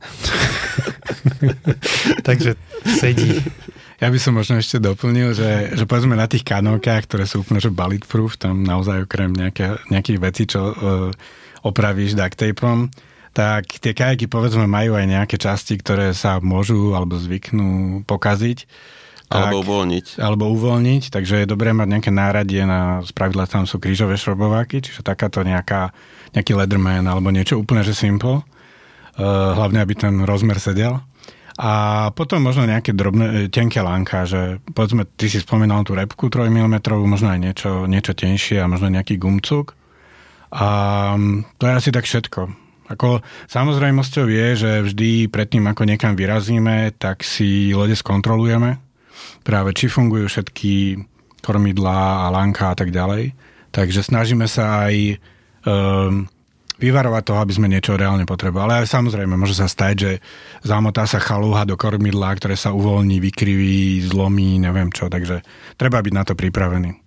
Takže sedí. Ja by som možno ešte doplnil, že, že povedzme na tých kanókach, ktoré sú úplne že bulletproof, tam naozaj okrem nejaké, nejakých vecí, čo uh, opravíš duct tapeom, tak tie kajaky povedzme majú aj nejaké časti, ktoré sa môžu alebo zvyknú pokaziť. Alebo tak, uvoľniť. Alebo uvoľniť, takže je dobré mať nejaké náradie, na spravidla tam sú krížové šrobováky, čiže takáto nejaká, nejaký Leatherman alebo niečo úplne, že simple. Uh, hlavne, aby ten rozmer sedel. A potom možno nejaké drobné, tenké lánka, že povedzme, ty si spomínal tú repku tri milimetre, možno aj niečo, niečo tenšie a možno nejaký gumcuk. A to je asi tak všetko. Ako samozrejmosťou je, že vždy predtým, ako niekam vyrazíme, tak si lode skontrolujeme, práve či fungujú všetky kormidlá a lánka a tak ďalej. Takže snažíme sa aj um, vyvarovať toho, aby sme niečo reálne potrebovali. Ale samozrejme, môže sa stať, že zamotá sa chalúha do kormidla, ktoré sa uvoľní, vykriví, zlomí, neviem čo. Takže treba byť na to pripravený.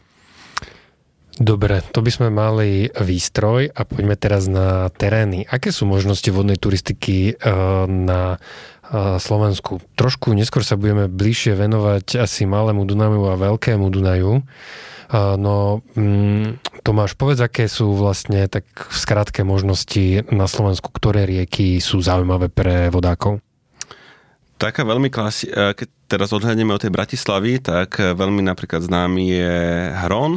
Dobre, to by sme mali výstroj a poďme teraz na terény. Aké sú možnosti vodnej turistiky uh, na Slovensku? Trošku neskôr sa budeme bližšie venovať asi malému Dunaju a veľkému Dunaju. No, Tomáš, povedz, aké sú vlastne tak v skratke možnosti na Slovensku, ktoré rieky sú zaujímavé pre vodákov? Taká veľmi klasi... Keď teraz odhľadneme od tej Bratislavy, tak veľmi napríklad známy je Hron.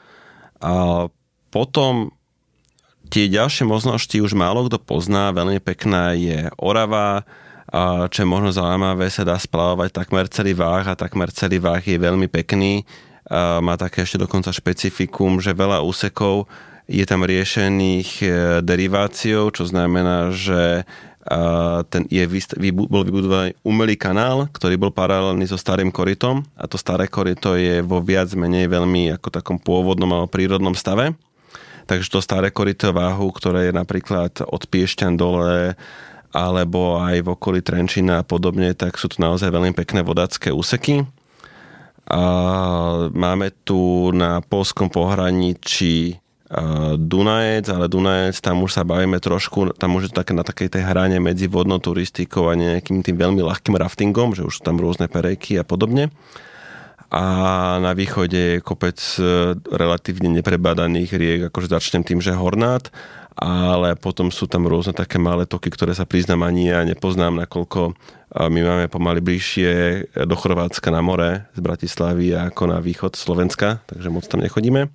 A potom tie ďalšie možnosti už málo kto pozná. Veľmi pekná je Orava, čo je možno zaujímavé, sa dá splavovať takmer celý váh a takmer celý váh je veľmi pekný. Má také ešte dokonca špecifikum, že veľa úsekov je tam riešených deriváciou, čo znamená, že ten je, bol vybudovaný umelý kanál, ktorý bol paralelný so starým korytom a to staré koryto je vo viac menej veľmi ako takom pôvodnom alebo prírodnom stave. Takže to staré koryto váhu, ktoré je napríklad od Piešťan dole alebo aj v okolí Trenčína a podobne, tak sú tu naozaj veľmi pekné vodácké úseky. A máme tu na poľskom pohraničí Dunajec, ale Dunajec, tam už sa bavíme trošku, tam už je to také na takej tej hrane medzi vodnou turistikou a nejakým tým veľmi ľahkým raftingom, že už sú tam rôzne perejky a podobne. A na východe je kopec relatívne neprebádaných riek, akože začnem tým, že Hornát, ale potom sú tam rôzne také malé toky, ktoré sa priznám ani ja nepoznám, nakoľko my máme pomaly bližšie do Chorvátska na more z Bratislavy ako na východ Slovenska, takže moc tam nechodíme.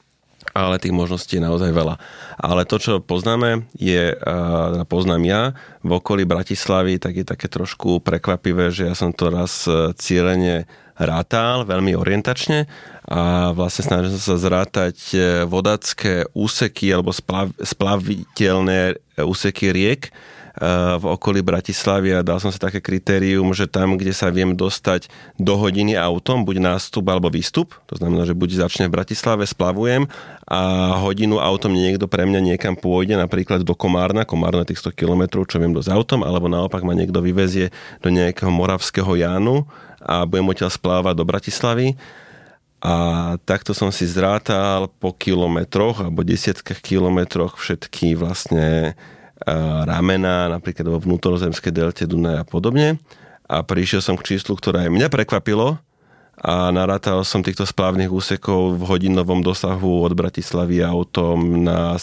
Ale tých možností je naozaj veľa. Ale to, čo poznáme, je, poznám ja, v okolí Bratislavy, tak je také trošku prekvapivé, že ja som to raz cieľene rátal, veľmi orientačne a vlastne snažil som sa zrátať vodácké úseky alebo splav, splaviteľné úseky riek v okolí Bratislavy a dal som si také kritérium, že tam, kde sa viem dostať do hodiny autom, buď nástup alebo výstup, to znamená, že buď začne v Bratislave, splavujem a hodinu autom niekto pre mňa niekam pôjde, napríklad do Komárna, Komárna tých sto kilometrov, čo viem dosť autom, alebo naopak ma niekto vyvezie do nejakého moravského Jánu a budem odtiaľ splávať do Bratislavy. A takto som si zrátal po kilometroch alebo desiatkách kilometroch všetky vlastne ramena, napríklad vo vnútorozemskej delte Dunaja a podobne. A prišiel som k číslu, ktoré aj mňa prekvapilo a narátal som týchto splavných úsekov v hodinovom dosahu od Bratislavy autom na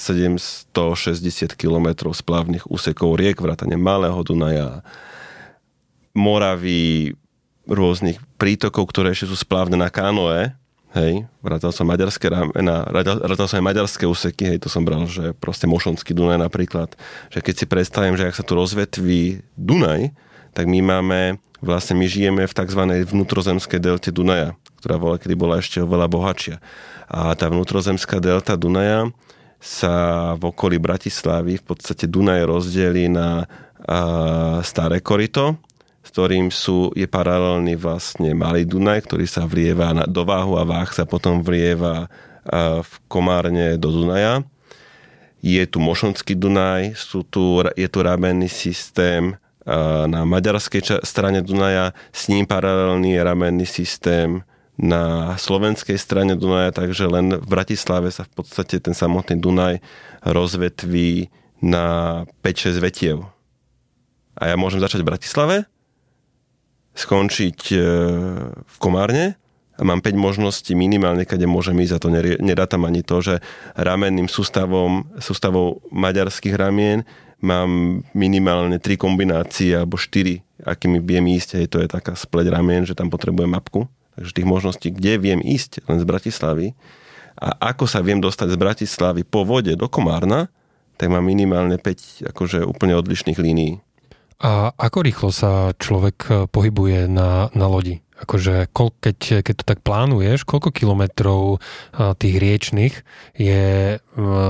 sedemstošesťdesiat kilometrov splavných úsekov riek, vrátane Malého Dunaja, Moravy, rôznych prítokov, ktoré ešte sú splávne na kánoe, hej, vrátal som maďarské ramena, vrátal som aj maďarské úseky, hej, to som bral, že proste Mošonský Dunaj napríklad, že keď si predstavím, že ak sa tu rozvetví Dunaj, tak my máme, vlastne my žijeme v tzv. Vnútrozemskej delte Dunaja, ktorá bola, kedy bola ešte oveľa bohatšia. A tá vnútrozemská delta Dunaja sa v okolí Bratislavy v podstate Dunaj rozdelí na a, staré koryto, s ktorým sú, je paralelný vlastne Malý Dunaj, ktorý sa vlieva na, do Váhu a Váh sa potom vlieva a, v Komárne do Dunaja. Je tu Mošonský Dunaj, sú tu, je tu ramenný systém a, na maďarskej ča- strane Dunaja, s ním paralelný je ramenný systém na slovenskej strane Dunaja, takže len v Bratislave sa v podstate ten samotný Dunaj rozvetví na päť šesť vetiev. A ja môžem začať v Bratislave, skončiť v Komárne a mám päť možností minimálne, kade môžem ísť a to nedá tam ani to, že ramenným sústavom, sústavou maďarských ramien mám minimálne tri kombinácie alebo štyri, akými viem ísť. Hej, to je taká spleť ramien, že tam potrebujem mapku. Takže tých možností, kde viem ísť len z Bratislavy a ako sa viem dostať z Bratislavy po vode do Komárna, tak mám minimálne päť akože úplne odlišných línií. A ako rýchlo sa človek pohybuje na, na lodi? Akože keď, keď to tak plánuješ, koľko kilometrov tých riečných je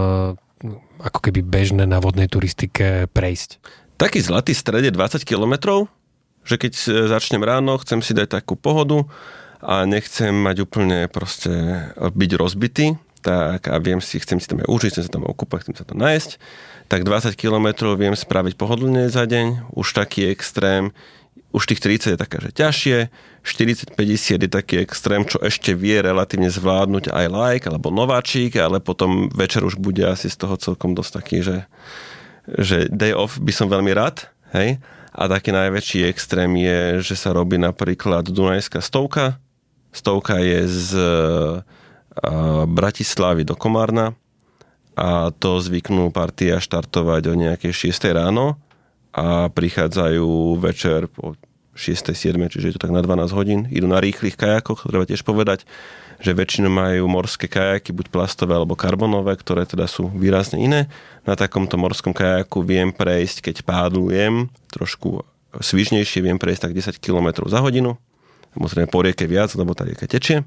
ako keby bežné na vodnej turistike prejsť? Taký zlatý stred je dvadsať kilometrov, že keď začnem ráno, chcem si dať takú pohodu a nechcem mať úplne proste byť rozbitý, tak a viem si, chcem si tam aj užiť, chcem sa tam okúpať, chcem sa tam nájsť, tak dvadsať kilometrov viem spraviť pohodlne za deň, už taký extrém, už tých tridsať je taká, že ťažšie, štyridsať päťdesiat je taký extrém, čo ešte vie relatívne zvládnuť aj like, alebo nováčik, ale potom večer už bude asi z toho celkom dosť taký, že, že day off by som veľmi rád, hej, a taký najväčší extrém je, že sa robí napríklad Dunajská stovka, stovka je z Bratislavy do Komárna a to zvyknú partia štartovať o nejakej šiestej ráno a prichádzajú večer po šiestej siedmej, čiže je to tak na dvanásť hodín. Idú na rýchlych kajakoch, to treba tiež povedať, že väčšinou majú morské kajaky, buď plastové alebo karbonové, ktoré teda sú výrazne iné. Na takomto morskom kajaku viem prejsť, keď pádlujem, trošku svižnejšie viem prejsť tak desať kilometrov za hodinu. Samozrejme po rieke viac, lebo tá rieka tečie.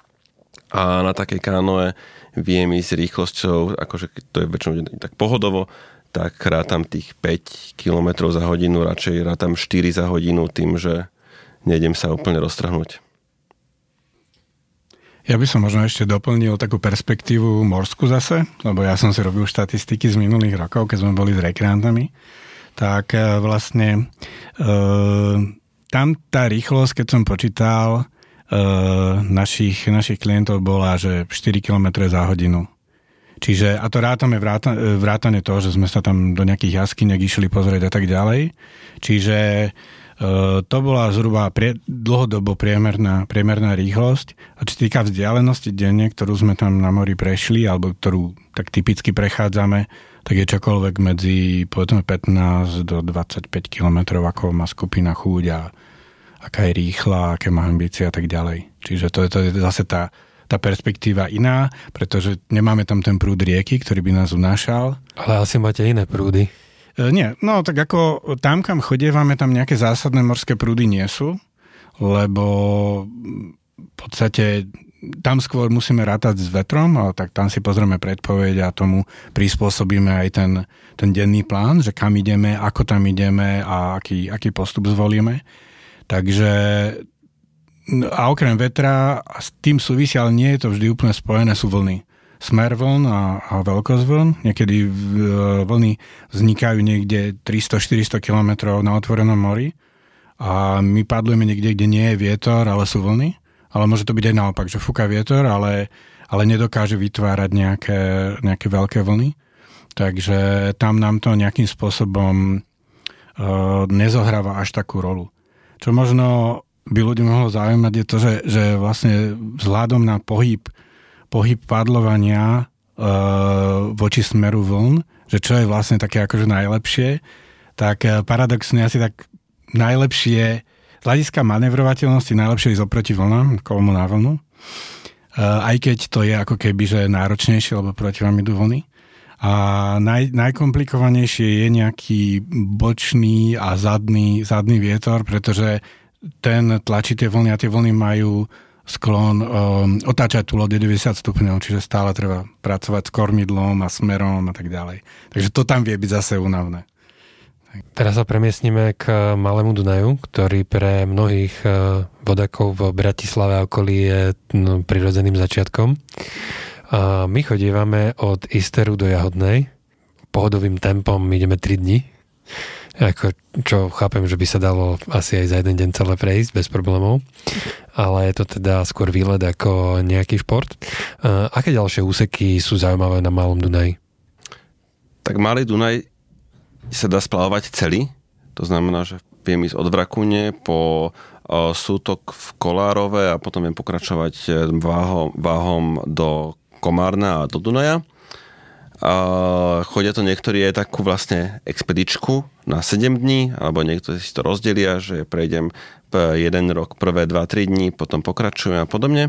A na takej kánoe viem ísť rýchlosťou, akože to je väčšinou tak pohodovo, tak rátam tých päť kilometrov za hodinu, radšej rátam štyri za hodinu tým, že nejdem sa úplne roztrhnúť. Ja by som možno ešte doplnil takú perspektívu morskú zase, lebo ja som si robil štatistiky z minulých rokov, keď sme boli s rekreantami, tak vlastne e, tam tá rýchlosť, keď som počítal, Uh, našich, našich klientov bola, že štyri kilometre za hodinu. Čiže, a to rátame vráta, vrátane toho, že sme sa tam do nejakých jaskyniek išli pozrieť a tak ďalej. Čiže uh, to bola zhruba prie, dlhodobo priemerná, priemerná rýchlosť. A čo týka vzdialenosti denne, ktorú sme tam na mori prešli, alebo ktorú tak typicky prechádzame, tak je čokoľvek medzi povedzme pätnásť do dvadsaťpäť kilometrov, ako má skupina chúť a aká je rýchla, aké má ambície a tak ďalej. Čiže to je, to je zase tá, tá perspektíva iná, pretože nemáme tam ten prúd rieky, ktorý by nás unášal. Ale asi máte iné prúdy. E, nie, no tak ako tam, kam chodievame, tam nejaké zásadné morské prúdy nie sú, lebo v podstate tam skôr musíme rátať s vetrom, ale tak tam si pozrieme predpoveď a tomu prispôsobíme aj ten, ten denný plán, že kam ideme, ako tam ideme a aký, aký postup zvolíme. Takže a okrem vetra a s tým súvisí, ale nie je to vždy úplne spojené, sú vlny. Smer vln a, a veľkosť vln. Niekedy vlny vznikajú niekde tristo až štyristo kilometrov na otvorenom mori a my padlujeme niekde, kde nie je vietor, ale sú vlny. Ale môže to byť aj naopak, že fúka vietor, ale, ale nedokáže vytvárať nejaké, nejaké veľké vlny. Takže tam nám to nejakým spôsobom uh, nezohráva až takú rolu. Čo možno by ľudí mohlo zaujímať je to, že, že vlastne vzhľadom na pohyb, pohyb padlovania e, voči smeru vln, že čo je vlastne také akože najlepšie, tak paradoxne asi tak najlepšie z hľadiska manevrovateľnosti najlepšie ísť oproti vlnám, kolmu na vlnu. Aj keď to je ako keby, že náročnejšie, lebo proti vám idú vlny. A naj, najkomplikovanejšie je nejaký bočný a zadný, zadný vietor, pretože ten tlačí tie vlny a tie vlny majú sklon um, otáčať tú loď deväťdesiat stupňov, čiže stále treba pracovať s kormidlom a smerom a tak ďalej. Takže to tam vie byť zase únavné. Teraz sa premiestnime k Malému Dunaju, ktorý pre mnohých vodákov v Bratislave a okolí je no, prirodzeným začiatkom. A my chodívame od Isteru do Jahodnej. Pohodovým tempom ideme tri dni. Ako, čo chápem, že by sa dalo asi aj za jeden deň celé prejsť bez problémov. Ale je to teda skôr výlet ako nejaký šport. A aké ďalšie úseky sú zaujímavé na Malom Dunaji? Tak Malý Dunaj sa dá splavovať celý. To znamená, že viem ísť od Vrakune po sútok v Kolárove a potom viem pokračovať váhom, váhom do Komárna a do Dunaja. A chodia to niektorí aj takú vlastne expedičku na sedem dní, alebo niektorí si to rozdelia, že prejdem jeden rok, prvé dva tri dní, potom pokračujem a podobne.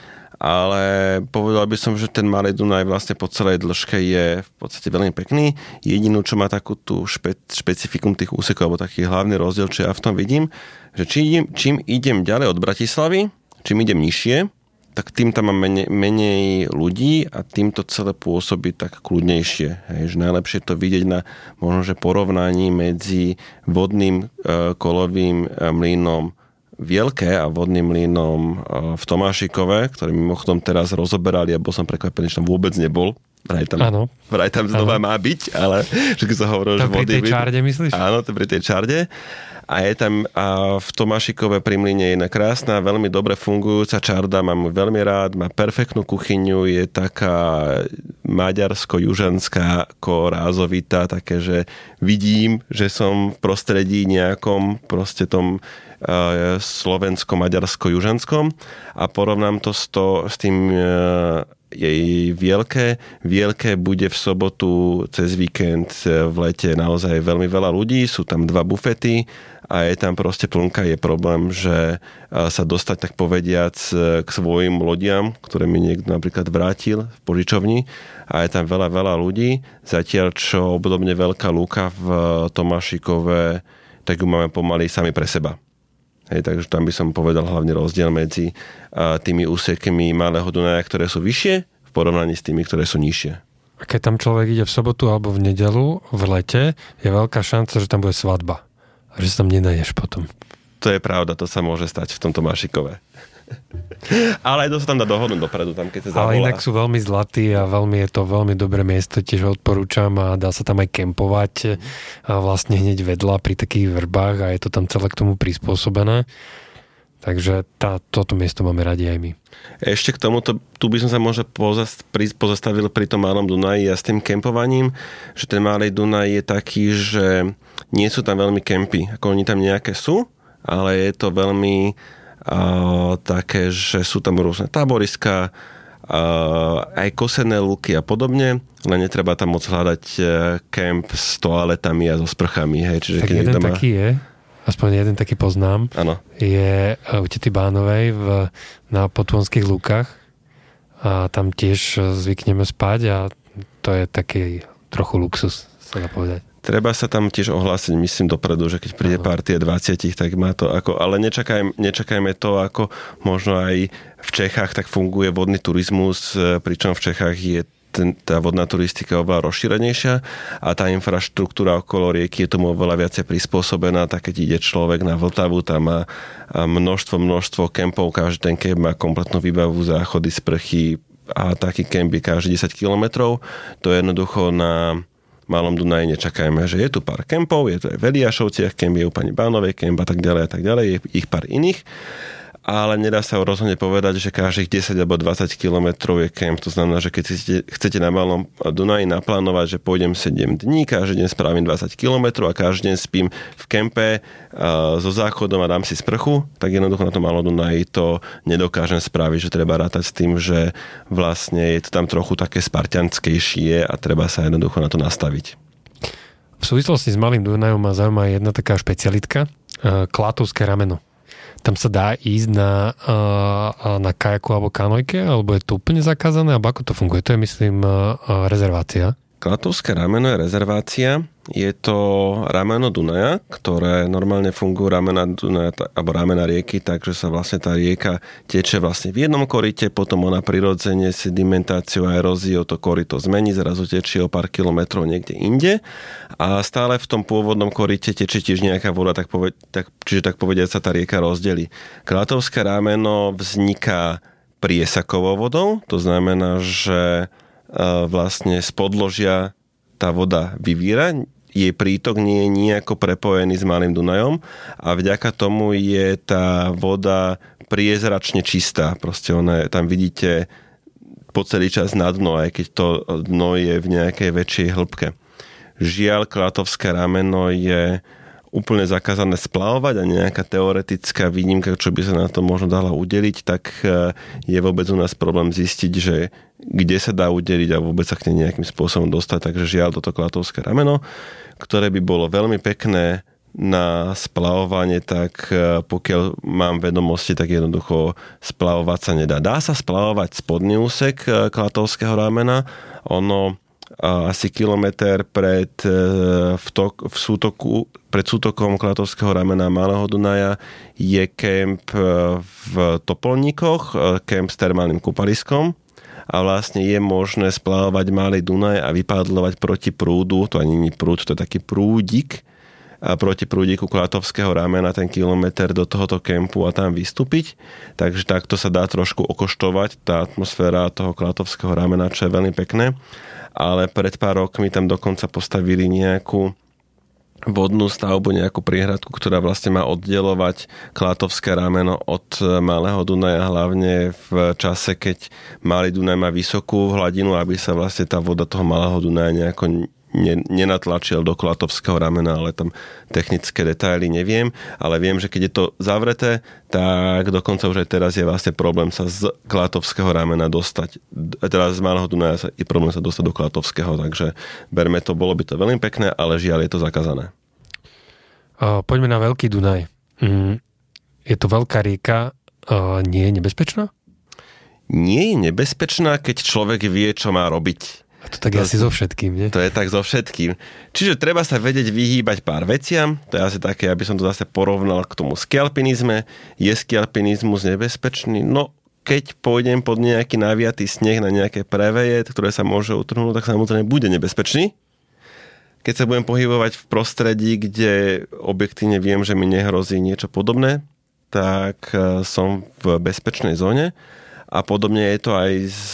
Ale povedal by som, že ten Malý Dunaj vlastne po celej dĺžke je v podstate veľmi pekný. Jedinú, čo má takú tú špe, špecifikum tých úsekov, alebo taký hlavný rozdiel, čo ja v tom vidím, že čím idem, čím idem ďalej od Bratislavy, čím idem nižšie, tak tým tam mám menej, menej ľudí a tým to celé pôsobí tak kľudnejšie. Hej, že najlepšie to vidieť na možno, že porovnaní medzi vodným e, kolovým e, mlynom Vielke a vodným mlynom v Tomášikove, ktorý mimochodom teraz rozoberali a bol som prekvapený, že tam vôbec nebol. Vraj tam, vraj tam znova má byť, ale že keď sa hovorilo, že vody... To pri tej čarde myslíš? Áno, to pri tej čarde. A je tam a v Tomášikove pri mlyne jedna krásna, veľmi dobre fungujúca čarda, mám ju veľmi rád, má perfektnú kuchyňu, je taká maďarsko-južanská, korázovitá, také, že vidím, že som v prostredí nejakom proste tom slovensko-maďarsko-južanskom a porovnám to s, to, s tým jej Vielke. Vielke bude v sobotu cez víkend v lete naozaj veľmi veľa ľudí, sú tam dva bufety a je tam proste plnka, je problém, že sa dostať tak povediac k svojim lodiam, ktoré mi niekto napríklad vrátil v požičovni a je tam veľa, veľa ľudí, zatiaľ čo obdobne veľká lúka v Tomášikove, tak ju máme pomaly sami pre seba. Hej, takže tam by som povedal hlavne rozdiel medzi a, tými úsekmi Malého Dunaja, ktoré sú vyššie v porovnaní s tými, ktoré sú nižšie. A keď tam človek ide v sobotu alebo v nedeľu v lete, je veľká šanca, že tam bude svadba. A že sa tam nenajdeš potom. To je pravda, to sa môže stať v tomto Tomášikove. Ale aj to sa tam dá dohodnúť dopredu, tam keď sa zavolá. Ale inak sú veľmi zlatí a veľmi je to veľmi dobré miesto, tiež odporúčam a dá sa tam aj kempovať a vlastne hneď vedľa pri takých vrbách a je to tam celé k tomu prispôsobené. Takže tá, toto miesto máme radi aj my. Ešte k tomuto, tu by som sa možno pozastavil pri tom Malom Dunaji a s tým kempovaním, že ten Malý Dunaj je taký, že nie sú tam veľmi kempy. Ako oni tam nejaké sú, ale je to veľmi a, také, že sú tam rôzne táboriska, a, aj kosené lúky a podobne, len netreba tam moc hľadať kemp s toaletami a so sprchami. Hej. Čiže tak keď jeden má... taký je, aspoň jeden taký poznám, ano. Je u tety Bánovej v, na Potônskych lúkach a tam tiež zvykneme spať a to je taký trochu luxus, sa dá povedať. Treba sa tam tiež ohlásiť, myslím dopredu, že keď príde partia dvadsať, tak má to ako, ale nečakajme, nečakajme to, ako možno aj v Čechách tak funguje vodný turizmus, pričom v Čechách je ten, tá vodná turistika oveľa rozšírenejšia a tá infraštruktúra okolo rieky je tomu oveľa viacej prispôsobená, tak keď ide človek na Vltavu, tam má množstvo, množstvo kempov, každý ten kemp má kompletnú výbavu, záchody, sprchy a taký kemp je každý desať kilometrov. To je jednoducho na Malom Dunaji nečakajme, že je tu pár kempov, je tu aj v Eliášovciach kemp, je u pani Bánovej kemp a tak ďalej a tak ďalej, je ich pár iných, ale nedá sa rozhodne povedať, že každých desať alebo dvadsať kilometrov je kemp, to znamená, že keď chcete, chcete na Malom Dunaji naplánovať, že pôjdem sedem dní, každý deň spravím dvadsať kilometrov a každý deň spím v kempe a, so záchodom a dám si sprchu, tak jednoducho na tom Malom Dunaji to nedokážem spraviť, že treba rátať s tým, že vlastne je to tam trochu také spartianskejšie a treba sa jednoducho na to nastaviť. V súvislosti s Malým Dunajom ma zaujíma jedna taká špecialitka, klatovské rameno. tam sa dá ísť na, na kajaku alebo kanojke, alebo je to úplne zakázané, alebo ako to funguje? To je, myslím, rezervácia. Klatovské rameno je rezervácia. Je to rameno Dunaja, ktoré normálne fungujú ramena Dunaja, alebo ramena rieky, takže sa vlastne tá rieka teče vlastne v jednom koryte, potom ona prirodzene sedimentáciou a eróziou to koryto zmení, zrazu tečie o pár kilometrov niekde inde a stále v tom pôvodnom koryte teče tiež nejaká voda, tak poved, tak, čiže tak povediať sa tá rieka rozdelí. Klatovské rameno vzniká priesakovou vodou, to znamená, že vlastne z podložia tá voda vyvíra, jej prítok nie je nejako prepojený s Malým Dunajom a vďaka tomu je tá voda priezračne čistá. Proste ona je, tam vidíte po celý čas na dno, aj keď to dno je v nejakej väčšej hĺbke. Žiaľ, Klatovské rameno je úplne zakázané splavovať a nejaká teoretická výnimka, čo by sa na to možno dala udeliť, tak je vôbec u nás problém zistiť, že kde sa dá udeliť a vôbec sa k nej nejakým spôsobom dostať. Takže žiaľ toto Klatovské rameno, ktoré by bolo veľmi pekné na splavovanie, tak pokiaľ mám vedomosti, tak jednoducho splavovať sa nedá. Dá sa splavovať spodný úsek Klatovského ramena, ono asi kilometr pred, v, tok, v sútoku, pred sútokom Klatovského ramena Malého Dunaja je kemp v Topolníkoch, kemp s termálnym kúpaliskom a vlastne je možné splavovať Malý Dunaj a vypadlovať proti prúdu, to ani nie je prúd, to je taký prúdik, a proti prúdiku Klatovského ramena ten kilometr do tohoto kempu a tam vystúpiť. Takže takto sa dá trošku okoštovať tá atmosféra toho Klatovského ramena, čo je veľmi pekné. Ale pred pár rokmi tam dokonca postavili nejakú vodnú stavbu, nejakú priehradku, ktorá vlastne má oddelovať Klatovské rameno od Malého Dunaja, hlavne v čase, keď Malý Dunaj má vysokú hladinu, aby sa vlastne tá voda toho Malého Dunaja nejako nenatlačil do Klatovského ramena, ale tam technické detaily neviem, ale viem, že keď je to zavreté, tak dokonca už aj teraz je vlastne problém sa z Klatovského ramena dostať. Teraz z Malého Dunaja je problém sa dostať do Klatovského, takže berme to, bolo by to veľmi pekné, ale žiaľ je to zakázané. Uh, poďme na Veľký Dunaj. Mm, je to veľká rieka, uh, nie je nebezpečná? Nie je nebezpečná, keď človek vie, čo má robiť. A to tak je asi so všetkým, nie? To je tak so všetkým. Čiže treba sa vedieť vyhýbať pár veciam. To je asi také, aby som to zase porovnal k tomu skialpinizme. Je skialpinizmus nebezpečný? No, keď pôjdem pod nejaký naviatý sneh na nejaké preveje, ktoré sa môže utrhnúť, tak samozrejme bude nebezpečný. Keď sa budem pohybovať v prostredí, kde objektívne viem, že mi nehrozí niečo podobné, tak som v bezpečnej zóne. A podobne je to aj s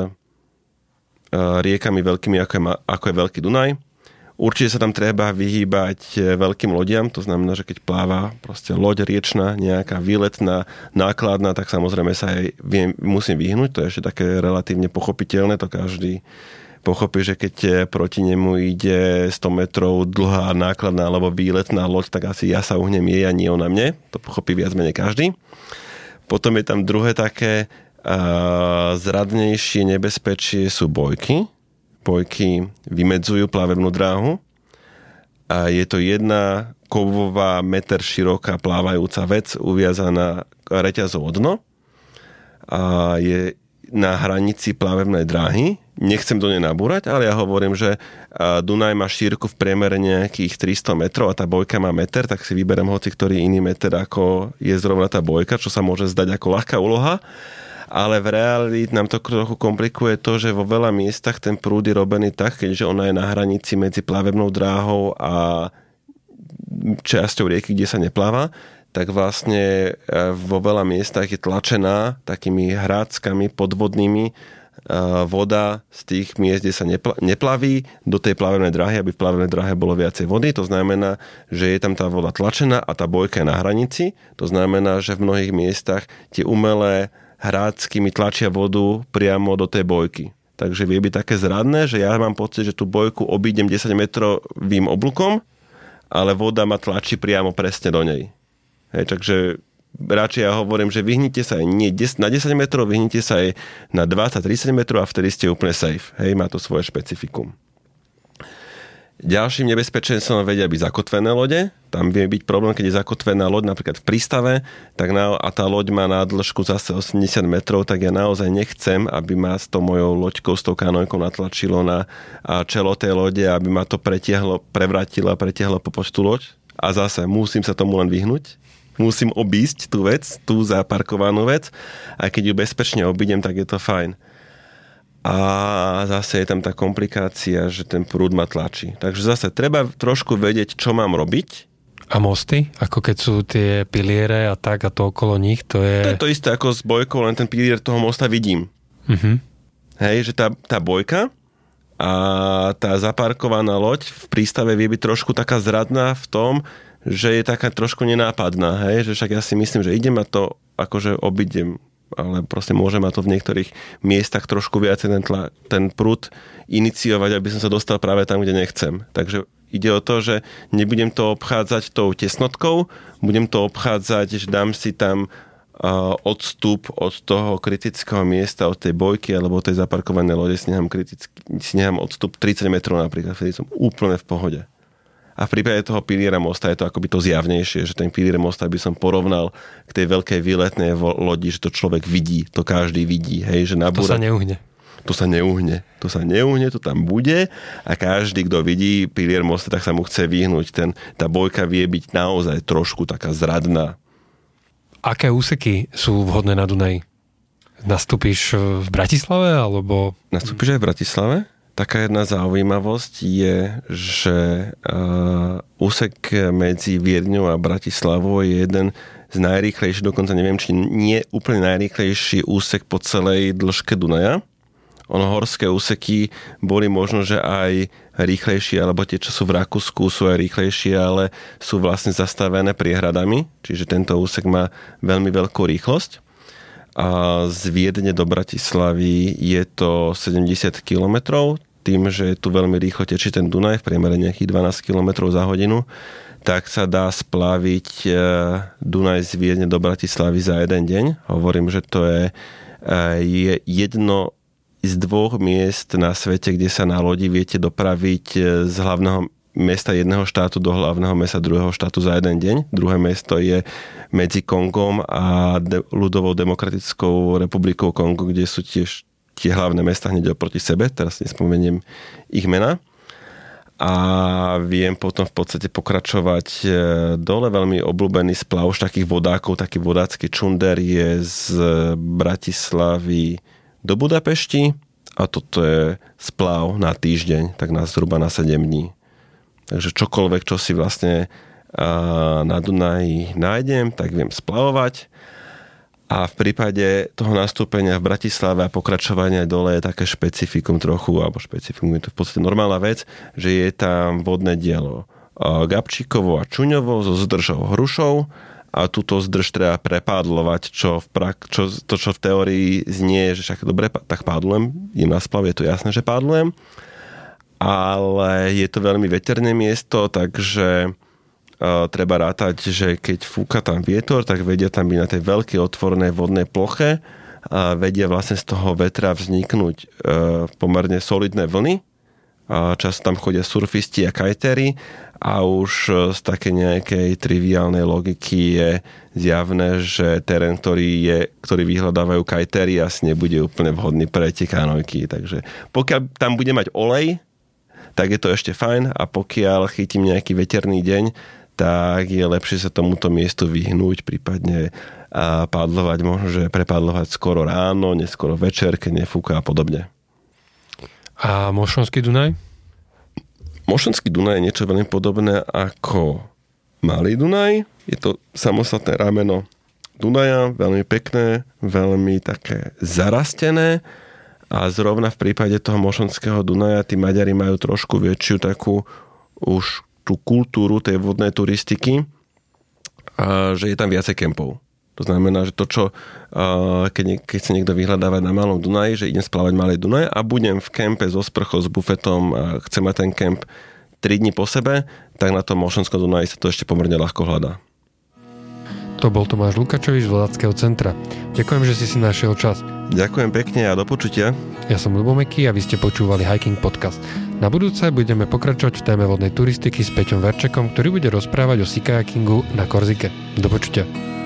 riekami veľkými, ako je, ako je Veľký Dunaj. Určite sa tam treba vyhýbať veľkým lodiam, to znamená, že keď pláva proste loď riečna, nejaká výletná, nákladná, tak samozrejme sa aj viem, musím vyhnúť, to je ešte také relatívne pochopiteľné, to každý pochopí, že keď proti nemu ide sto metrov dlhá nákladná alebo výletná loď, tak asi ja sa uhnem jej a nie ona mne, to pochopí viac menej každý. Potom je tam druhé také a zradnejšie nebezpečie sú bojky. Bojky vymedzujú plavebnú dráhu a je to jedna kovová meter široká plávajúca vec uviazaná reťazou o dno a je na hranici plavebnej dráhy. Nechcem do nej nabúrať, ale ja hovorím, že Dunaj má šírku v priemere nejakých tristo metrov a tá bojka má meter, tak si vyberiem hoci ktorý iný meter, ako je zrovna tá bojka, čo sa môže zdať ako ľahká úloha. Ale v realite nám to trochu komplikuje to, že vo veľa miestach ten prúd je robený tak, keďže ona je na hranici medzi plavebnou dráhou a časťou rieky, kde sa nepláva, tak vlastne vo veľa miestach je tlačená takými hráckami podvodnými voda z tých miest, kde sa neplaví, do tej plavebnej dráhy, aby v plavebnej dráhe bolo viacej vody. To znamená, že je tam tá voda tlačená a tá bojka je na hranici. To znamená, že v mnohých miestach tie umelé hrácky mi tlačia vodu priamo do tej bojky. Takže vie byť také zradné, že ja mám pocit, že tú bojku obídem desaťmetrovým oblúkom, ale voda ma tlačí priamo presne do nej. Hej, takže radšej ja hovorím, že vyhnite sa aj nie na desať metrov, vyhnite sa aj na dvadsať tridsať metrov a vtedy ste úplne safe. Hej, má to svoje špecifikum. Ďalším nebezpečenstvom vedia byť zakotvené lode. tam vie byť problém, keď je zakotvená loď napríklad v prístave, tak na, a tá loď má na dĺžku zase osemdesiat metrov, tak ja naozaj nechcem, aby ma s tou mojou loďkou, s tou kanojkou natlačilo na čelo tej lode, aby ma to pretiahlo, prevrátilo a pretiahlo po počtu loď. A zase musím sa tomu len vyhnúť. Musím obísť tú vec, tú zaparkovanú vec. A keď ju bezpečne obídem, tak je to fajn. A zase je tam tá komplikácia, že ten prúd ma tlačí. Takže zase treba trošku vedieť, čo mám robiť. A mosty? Ako keď sú tie piliere a tak a to okolo nich, to je... To je to isté ako s bojkou, len ten pilier toho mosta vidím. Uh-huh. Hej, že tá, tá bojka a tá zaparkovaná loď v prístave vie byť trošku taká zradná v tom, že je taká trošku nenápadná, hej, že však ja si myslím, že idem a to akože obidem, ale proste môže ma to v niektorých miestach trošku viacej ten, tla, ten prúd iniciovať, aby som sa dostal práve tam, kde nechcem. Takže ide o to, že nebudem to obchádzať tou tesnotkou, budem to obchádzať, že dám si tam uh, odstup od toho kritického miesta, od tej bojky alebo od tej zaparkovanej lode, si nechám, kritický, si nechám odstup tridsať metrov napríklad, vtedy som úplne v pohode. A v prípade toho piliera mosta je to akoby to zjavnejšie, že ten pilier mosta by som porovnal k tej veľkej výletnej lodi, že to človek vidí, to každý vidí. Hej, že nabúra... To sa neuhne. To sa neuhne. To sa neuhne, to tam bude a každý, kto vidí pilier mosta, tak sa mu chce vyhnúť. Ten, tá bojka vie byť naozaj trošku taká zradná. Aké úseky sú vhodné na Dunaji? Nastúpiš v Bratislave, alebo... Nastúpiš aj v Bratislave? Taká jedna zaujímavosť je, že uh, úsek medzi Viedňou a Bratislavou je jeden z najrýchlejších, dokonca neviem, či nie úplne najrýchlejší úsek po celej dĺžke Dunaja. Ono horské úseky boli možno, že aj rýchlejšie, alebo tie, čo sú v Rakúsku, sú aj rýchlejšie, ale sú vlastne zastavené priehradami, čiže tento úsek má veľmi veľkú rýchlosť. A z Viedne do Bratislavy je to sedemdesiat kilometrov, tým, že tu veľmi rýchlo tečí ten Dunaj, v priemere nejakých dvanásť kilometrov za hodinu, tak sa dá splaviť Dunaj z Viedne do Bratislavy za jeden deň. Hovorím, že to je, je jedno z dvoch miest na svete, kde sa na lodi viete dopraviť z hlavného mesta jedného štátu do hlavného mesta druhého štátu za jeden deň. Druhé mesto je medzi Kongom a de- ľudovou demokratickou republikou Kongo, kde sú tiež tie hlavné mesta hneď oproti sebe. Teraz nespomeniem ich mena. A viem potom v podstate pokračovať dole. Veľmi obľúbený splav už takých vodákov, taký vodácky čunder je z Bratislavy do Budapešti a toto je splav na týždeň, tak na zhruba na sedem dní. Takže čokoľvek, čo si vlastne na Dunaji nájdem, tak viem splavovať. A v prípade toho nastúpenia v Bratislave a pokračovania dole je také špecifikum trochu, alebo špecifikum je to v podstate normálna vec, že je tam vodné dielo Gabčíkovo a Čuňovo so zdržou Hrušov a túto zdrž treba prepádlovať, čo v prak- čo, to, čo v teórii znie, že však dobre, tak pádlujem, idem na splav, je to jasné, že pádlujem. Ale je to veľmi veterné miesto, takže uh, treba rátať, že keď fúka tam vietor, tak vedia tam byť na tej veľkej otvorenej vodnej ploche a vedia vlastne z toho vetra vzniknúť uh, pomerne solidné vlny. A často tam chodia surfisti a kajtery a už z také nejakej triviálnej logiky je zjavné, že terén, ktorý, je, ktorý vyhľadávajú kajtery, asi nebude úplne vhodný pre tie kanojky. Takže pokiaľ tam bude mať olej, tak je to ešte fajn a pokiaľ chytím nejaký veterný deň, tak je lepšie sa tomuto miestu vyhnúť, prípadne a pádlovať, možno, že prepádlovať skoro ráno, neskoro večer, keď nefúka a podobne. A Mošonský Dunaj? Mošonský Dunaj je niečo veľmi podobné ako Malý Dunaj. Je to samostatné rameno Dunaja, veľmi pekné, veľmi také zarastené. A zrovna v prípade toho Mošonského Dunaja tí Maďari majú trošku väčšiu takú už tú kultúru tej vodnej turistiky, a že je tam viacej kempov. To znamená, že to, čo keď, keď sa niekto vyhľadáva na Malom Dunaji, že idem splávať Malý Dunaj a budem v kempe so sprchou, s bufetom a chcem mať ten kemp tri dni po sebe, tak na tom Mošonskom Dunaji sa to ešte pomerne ľahko hľadá. To bol Tomáš Lukačovič z Vodáckého centra. Ďakujem, že si si našiel čas. Ďakujem pekne a do počutia. Ja som Ľubomeky a vy ste počúvali Hiking Podcast. Na budúce budeme pokračovať v téme vodnej turistiky s Peťom Verčekom, ktorý bude rozprávať o sea kayakingu na Korzike. Do počutia.